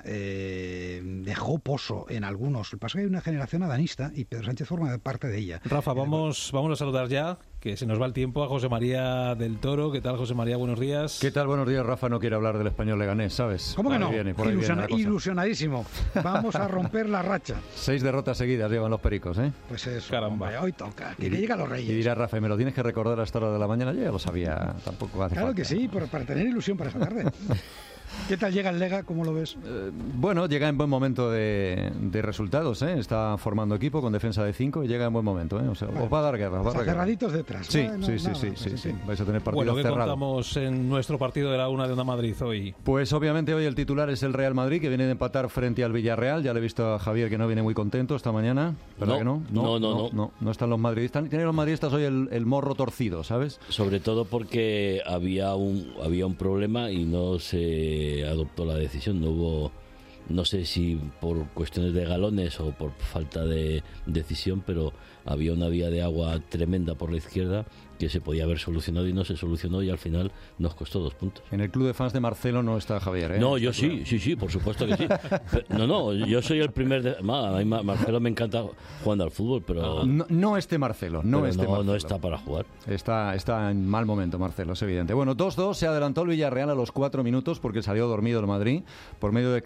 Speaker 10: dejó pozo en algunos. El paso que hay una generación adanista y Pedro Sánchez forma parte de ella.
Speaker 2: Rafa, vamos a saludar ya, que se nos va el tiempo, a José María del Toro. ¿Qué tal, José María? Buenos días.
Speaker 9: ¿Qué tal? Buenos días. Rafa no quiere hablar del Español Leganés, ¿sabes?
Speaker 10: ¿Cómo que no? Ilusionadísimo. Vamos a romper la racha.
Speaker 9: 6 derrotas seguidas llevan los pericos, ¿eh?
Speaker 10: Pues eso.
Speaker 2: Caramba.
Speaker 10: Hombre, hoy toca. Que llegan los Reyes.
Speaker 9: Y dirá Rafa, me lo tienes que recordar a esta hora de la mañana. Yo ya lo sabía. Tampoco hace
Speaker 10: Claro
Speaker 9: falta.
Speaker 10: que sí, para tener ilusión para esa tarde. ¿Qué tal llega el Lega? ¿Cómo lo ves?
Speaker 9: Bueno, llega en buen momento de resultados, ¿eh? Está formando equipo con defensa de 5 y llega en buen momento, ¿eh? O sea, os va a dar guerra.
Speaker 10: Cerraditos detrás.
Speaker 9: Sí. Vais a tener partidos cerrados.
Speaker 2: ¿qué contamos en nuestro partido de la 1 de Onda Madrid hoy?
Speaker 9: Pues obviamente hoy el titular es el Real Madrid, que viene de empatar frente al Villarreal. Ya le he visto a Javier que no viene muy contento esta mañana. ¿Verdad que no? No están los madridistas. Tienen los madridistas hoy el morro torcido, ¿sabes?
Speaker 5: Sobre todo porque había un problema y no se adoptó la decisión. No hubo, no sé si por cuestiones de galones o por falta de decisión, pero había una vía de agua tremenda por la izquierda que se podía haber solucionado y no se solucionó, y al final nos costó 2 puntos.
Speaker 9: En el club de fans de Marcelo no está Javier, ¿eh?
Speaker 5: No, yo sí, por supuesto que sí. No, yo soy el primer... A mí Marcelo me encanta jugando al fútbol, pero...
Speaker 9: No este Marcelo, no
Speaker 5: está para jugar.
Speaker 9: Está en mal momento Marcelo, es evidente. Bueno, 2-2, se adelantó el Villarreal a los 4 minutos porque salió dormido el Madrid por medio de Cazorla.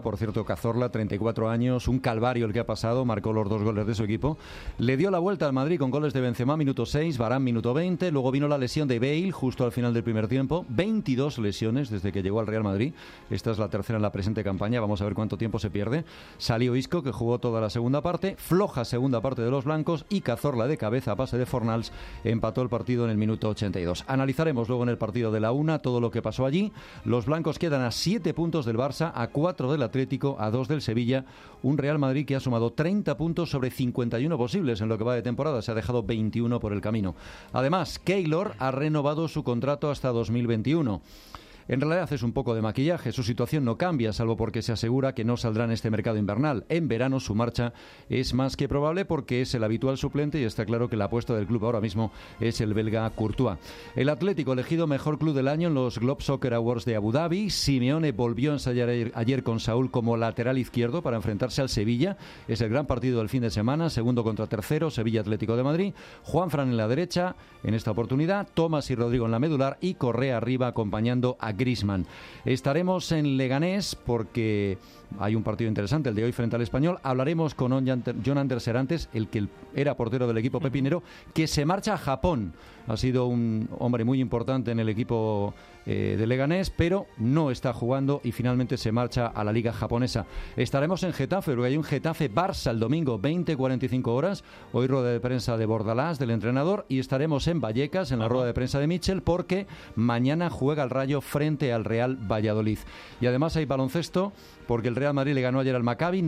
Speaker 9: por cierto, Cazorla, 34 años, un calvario el que ha pasado, marcó los 2 goles de su equipo. Le dio la vuelta al Madrid con goles de Benzema, minuto 6, Varane, minuto 20. Luego vino la lesión de Bale justo al final del primer tiempo. 22 lesiones desde que llegó al Real Madrid. Esta es la tercera en la presente campaña. Vamos a ver cuánto tiempo se pierde. Salió Isco, que jugó toda la segunda parte. Floja segunda parte de los blancos. Y Cazorla de cabeza a pase de Fornals empató el partido en el minuto 82. Analizaremos luego en el partido de la 1 todo lo que pasó allí. Los blancos quedan a 7 puntos del Barça, a 4 del Atlético, a 2 del Sevilla. Un Real Madrid que ha sumado 30 puntos sobre 51 posibles en lo que va de temporada. Se ha dejado 21 por el camino. Además, Keylor ha renovado su contrato hasta 2021. En realidad es un poco de maquillaje, su situación no cambia, salvo porque se asegura que no saldrá en este mercado invernal. En verano su marcha es más que probable porque es el habitual suplente y está claro que la apuesta del club ahora mismo es el belga Courtois. El Atlético elegido mejor club del año en los Globe Soccer Awards de Abu Dhabi. Simeone volvió a ensayar ayer con Saúl como lateral izquierdo para enfrentarse al Sevilla. Es el gran partido del fin de semana, segundo contra tercero, Sevilla Atlético de Madrid. Juanfran en la derecha, en esta oportunidad, Tomás y Rodrigo en la medular y Correa arriba acompañando a Griezmann. Estaremos en Leganés porque hay un partido interesante, el de hoy frente al Español. Hablaremos con Jon Ander Serantes, el que era portero del equipo pepinero, que se marcha a Japón. Ha sido un hombre muy importante en el equipo de Leganés, pero no está jugando y finalmente se marcha a la liga japonesa. Estaremos en Getafe, porque hay un Getafe-Barça el domingo, 20:45 horas. Hoy rueda de prensa de Bordalás, del entrenador, y estaremos en Vallecas, en la rueda de prensa de Mitchell, porque mañana juega el Rayo frente al Real Valladolid. Y además hay baloncesto, porque el Real Madrid le ganó ayer al Maccabi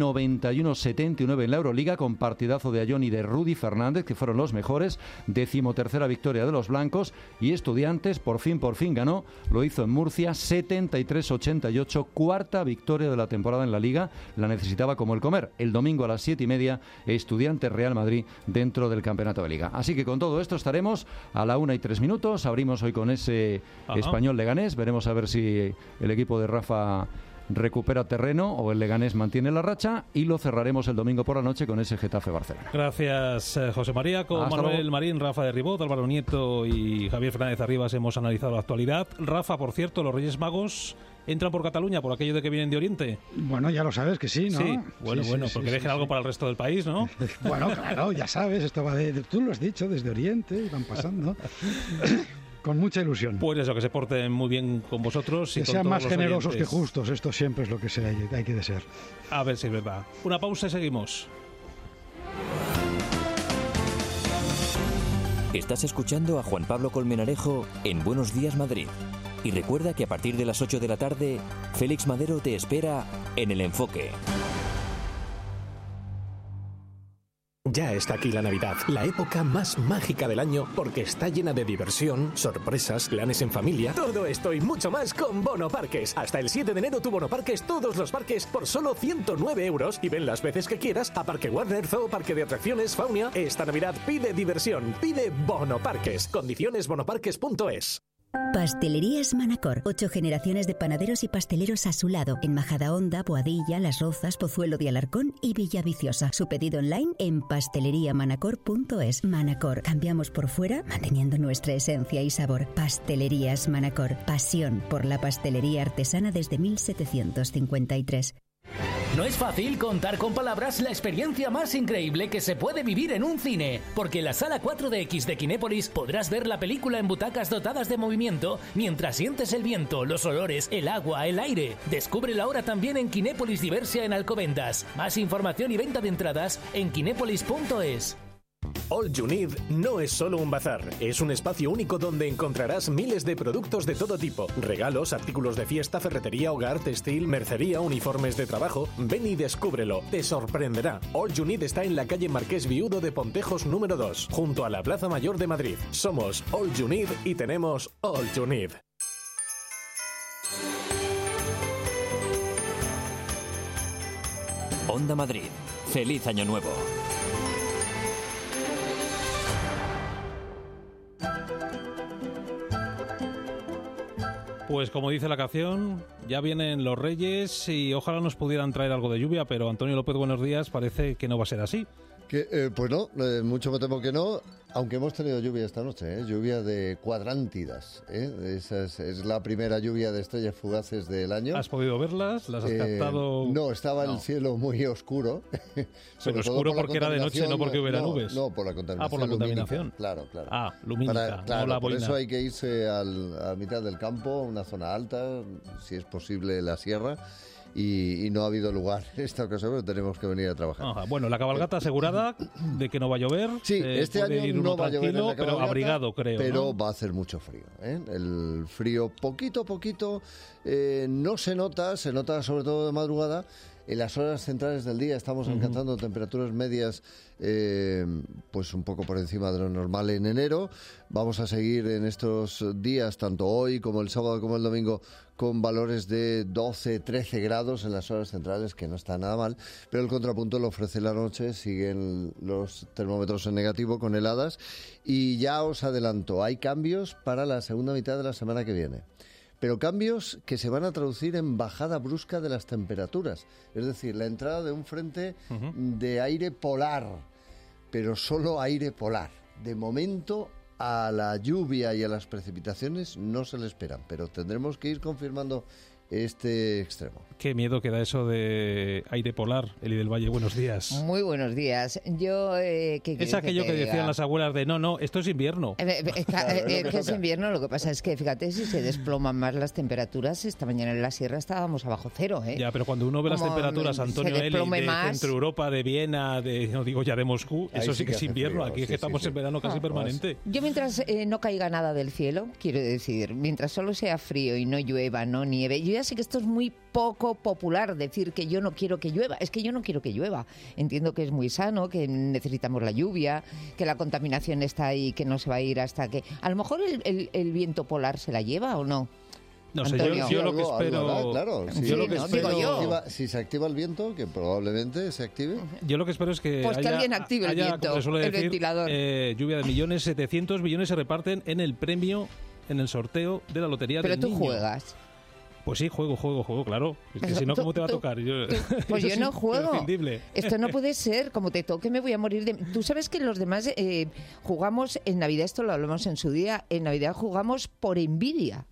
Speaker 9: 91-79 en la Euroliga, con partidazo de Ayón y de Rudy Fernández, que fueron los mejores. 13ª victoria de los blancos. Y Estudiantes por fin ganó, lo hizo en Murcia 73-88, 4ª victoria de la temporada en la Liga. La necesitaba como el comer. El domingo a las 7:30, Estudiantes Real Madrid dentro del campeonato de Liga. Así que con todo esto estaremos a la 1:03. Abrimos hoy con ese Español Leganés. Veremos a ver si el equipo de Rafa recupera terreno o el Leganés mantiene la racha, y lo cerraremos el domingo por la noche con ese Getafe Barcelona.
Speaker 2: Gracias, José María. Con
Speaker 9: Hasta
Speaker 2: Manuel
Speaker 9: luego.
Speaker 2: Marín, Rafa de Ribot, Álvaro Nieto y Javier Fernández Arribas hemos analizado la actualidad. Rafa, por cierto, los Reyes Magos entran por Cataluña por aquello de que vienen de Oriente.
Speaker 10: Bueno, ya lo sabes que sí, ¿no?
Speaker 2: Sí, bueno, porque dejen algo para el resto del país, ¿no?
Speaker 10: Bueno, claro, ya sabes, esto va tú lo has dicho, desde Oriente, y van pasando. Con mucha ilusión.
Speaker 2: Pues eso, que se porten muy bien con vosotros. Y
Speaker 10: que
Speaker 2: con
Speaker 10: sean
Speaker 2: todos
Speaker 10: más
Speaker 2: los
Speaker 10: generosos
Speaker 2: oyentes.
Speaker 10: que justos. Esto siempre es lo que hay que desear.
Speaker 2: A ver si es verdad. Una pausa y seguimos.
Speaker 1: Estás escuchando a Juan Pablo Colmenarejo en Buenos Días Madrid. Y recuerda que a partir de las 8 de la tarde, Félix Madero te espera en El Enfoque.
Speaker 11: Ya está aquí la Navidad, la época más mágica del año, porque está llena de diversión, sorpresas, planes en familia. Todo esto y mucho más con Bono Parques. Hasta el 7 de enero tu Bono Parques, todos los parques por solo 109 euros, y ven las veces que quieras a Parque Warner, Zoo, Parque de Atracciones, Faunia. Esta Navidad pide diversión, pide Bono Parques. Condiciones bonoparques.es.
Speaker 12: Pastelerías Manacor. 8 generaciones de panaderos y pasteleros a su lado. En Majadahonda, Boadilla, Las Rozas, Pozuelo de Alarcón y Villaviciosa. Su pedido online en pasteleriamanacor.es. Manacor. Cambiamos por fuera, manteniendo nuestra esencia y sabor. Pastelerías Manacor. Pasión por la pastelería artesana desde 1753.
Speaker 7: No es fácil contar con palabras la experiencia más increíble que se puede vivir en un cine, porque en la sala 4DX de Kinépolis podrás ver la película en butacas dotadas de movimiento mientras sientes el viento, los olores, el agua, el aire. Descúbrelo ahora también en Kinépolis Diversia en Alcobendas. Más información y venta de entradas en kinépolis.es.
Speaker 11: All You Need no es solo un bazar, es un espacio único donde encontrarás miles de productos de todo tipo, regalos, artículos de fiesta, ferretería, hogar, textil, mercería, uniformes de trabajo. Ven y descúbrelo, te sorprenderá. All You Need está en la calle Marqués Viudo de Pontejos número 2, junto a la Plaza Mayor de Madrid. Somos All You Need y tenemos All You Need.
Speaker 1: Onda Madrid. Feliz Año Nuevo.
Speaker 2: Pues como dice la canción, ya vienen los Reyes y ojalá nos pudieran traer algo de lluvia, pero Antonio López, buenos días, parece que no va a ser así.
Speaker 6: Pues no, mucho me temo que no, aunque hemos tenido lluvia esta noche, lluvia de cuadrántidas. Esa es la primera lluvia de estrellas fugaces del año.
Speaker 2: ¿Has podido verlas? ¿Las has captado?
Speaker 6: No, estaba el cielo muy oscuro.
Speaker 2: Pero oscuro porque era de noche, no porque hubiera nubes.
Speaker 6: No, por la contaminación.
Speaker 2: Por la contaminación.
Speaker 6: Lumínica. Claro.
Speaker 2: Lumínica,
Speaker 6: claro,
Speaker 2: no la
Speaker 6: por
Speaker 2: boina.
Speaker 6: eso hay que irse a mitad del campo, una zona alta, si es posible la sierra. Y no ha habido lugar en esta ocasión, pero tenemos que venir a trabajar.
Speaker 2: Ajá. Bueno, la cabalgata asegurada de que no va a llover.
Speaker 6: Sí, este año no va a llover en la cabalgata,
Speaker 2: pero abrigado, creo.
Speaker 6: Pero va a hacer mucho frío. El frío poquito a poquito no se nota sobre todo de madrugada. En las horas centrales del día estamos alcanzando temperaturas medias pues un poco por encima de lo normal en enero. Vamos a seguir en estos días, tanto hoy como el sábado como el domingo, con valores de 12, 13 grados en las horas centrales, que no está nada mal, pero el contrapunto lo ofrece la noche, siguen los termómetros en negativo con heladas, y ya os adelanto, hay cambios para la segunda mitad de la semana que viene. Pero cambios que se van a traducir en bajada brusca de las temperaturas. Es decir, la entrada de un frente de aire polar, pero solo aire polar. De momento, a la lluvia y a las precipitaciones no se le esperan, pero tendremos que ir confirmando este extremo.
Speaker 2: Qué miedo que da eso de aire polar. Eli del Valle, buenos días.
Speaker 13: Muy buenos días. Yo,
Speaker 2: es aquello que decían las abuelas de no, esto es invierno.
Speaker 13: Que es invierno, lo que pasa es que, fíjate, si se desploman más las temperaturas, esta mañana en la sierra estábamos abajo cero.
Speaker 2: Ya, pero cuando uno ve las temperaturas, Antonio, Eli, de Centro Europa, de Viena, no digo ya de Moscú, eso sí que es invierno. Frío. Aquí es que estamos en verano casi permanente.
Speaker 13: Yo mientras no caiga nada del cielo, quiero decir, mientras solo sea frío y no llueva, no nieve, yo ya sé que esto es muy poco popular, decir que yo no quiero que llueva. Es que yo no quiero que llueva. Entiendo que es muy sano, que necesitamos la lluvia, que la contaminación está ahí, que no se va a ir hasta que... A lo mejor el viento polar se la lleva o no.
Speaker 2: No sé, yo lo que espero...
Speaker 6: Claro, si se activa el viento, que probablemente se active.
Speaker 2: Yo lo que espero es que
Speaker 13: que alguien active el viento, el ventilador.
Speaker 2: Lluvia de millones, 700 millones se reparten en el premio, en el sorteo de la lotería del niño.
Speaker 13: Pero tú juegas.
Speaker 2: Pues sí, juego, claro. Es que si no, ¿cómo te va a tocar?
Speaker 13: Pues yo no juego. Esto no puede ser. Como te toque, me voy a morir de... Tú sabes que los demás jugamos en Navidad, esto lo hablamos en su día, en Navidad jugamos por envidia.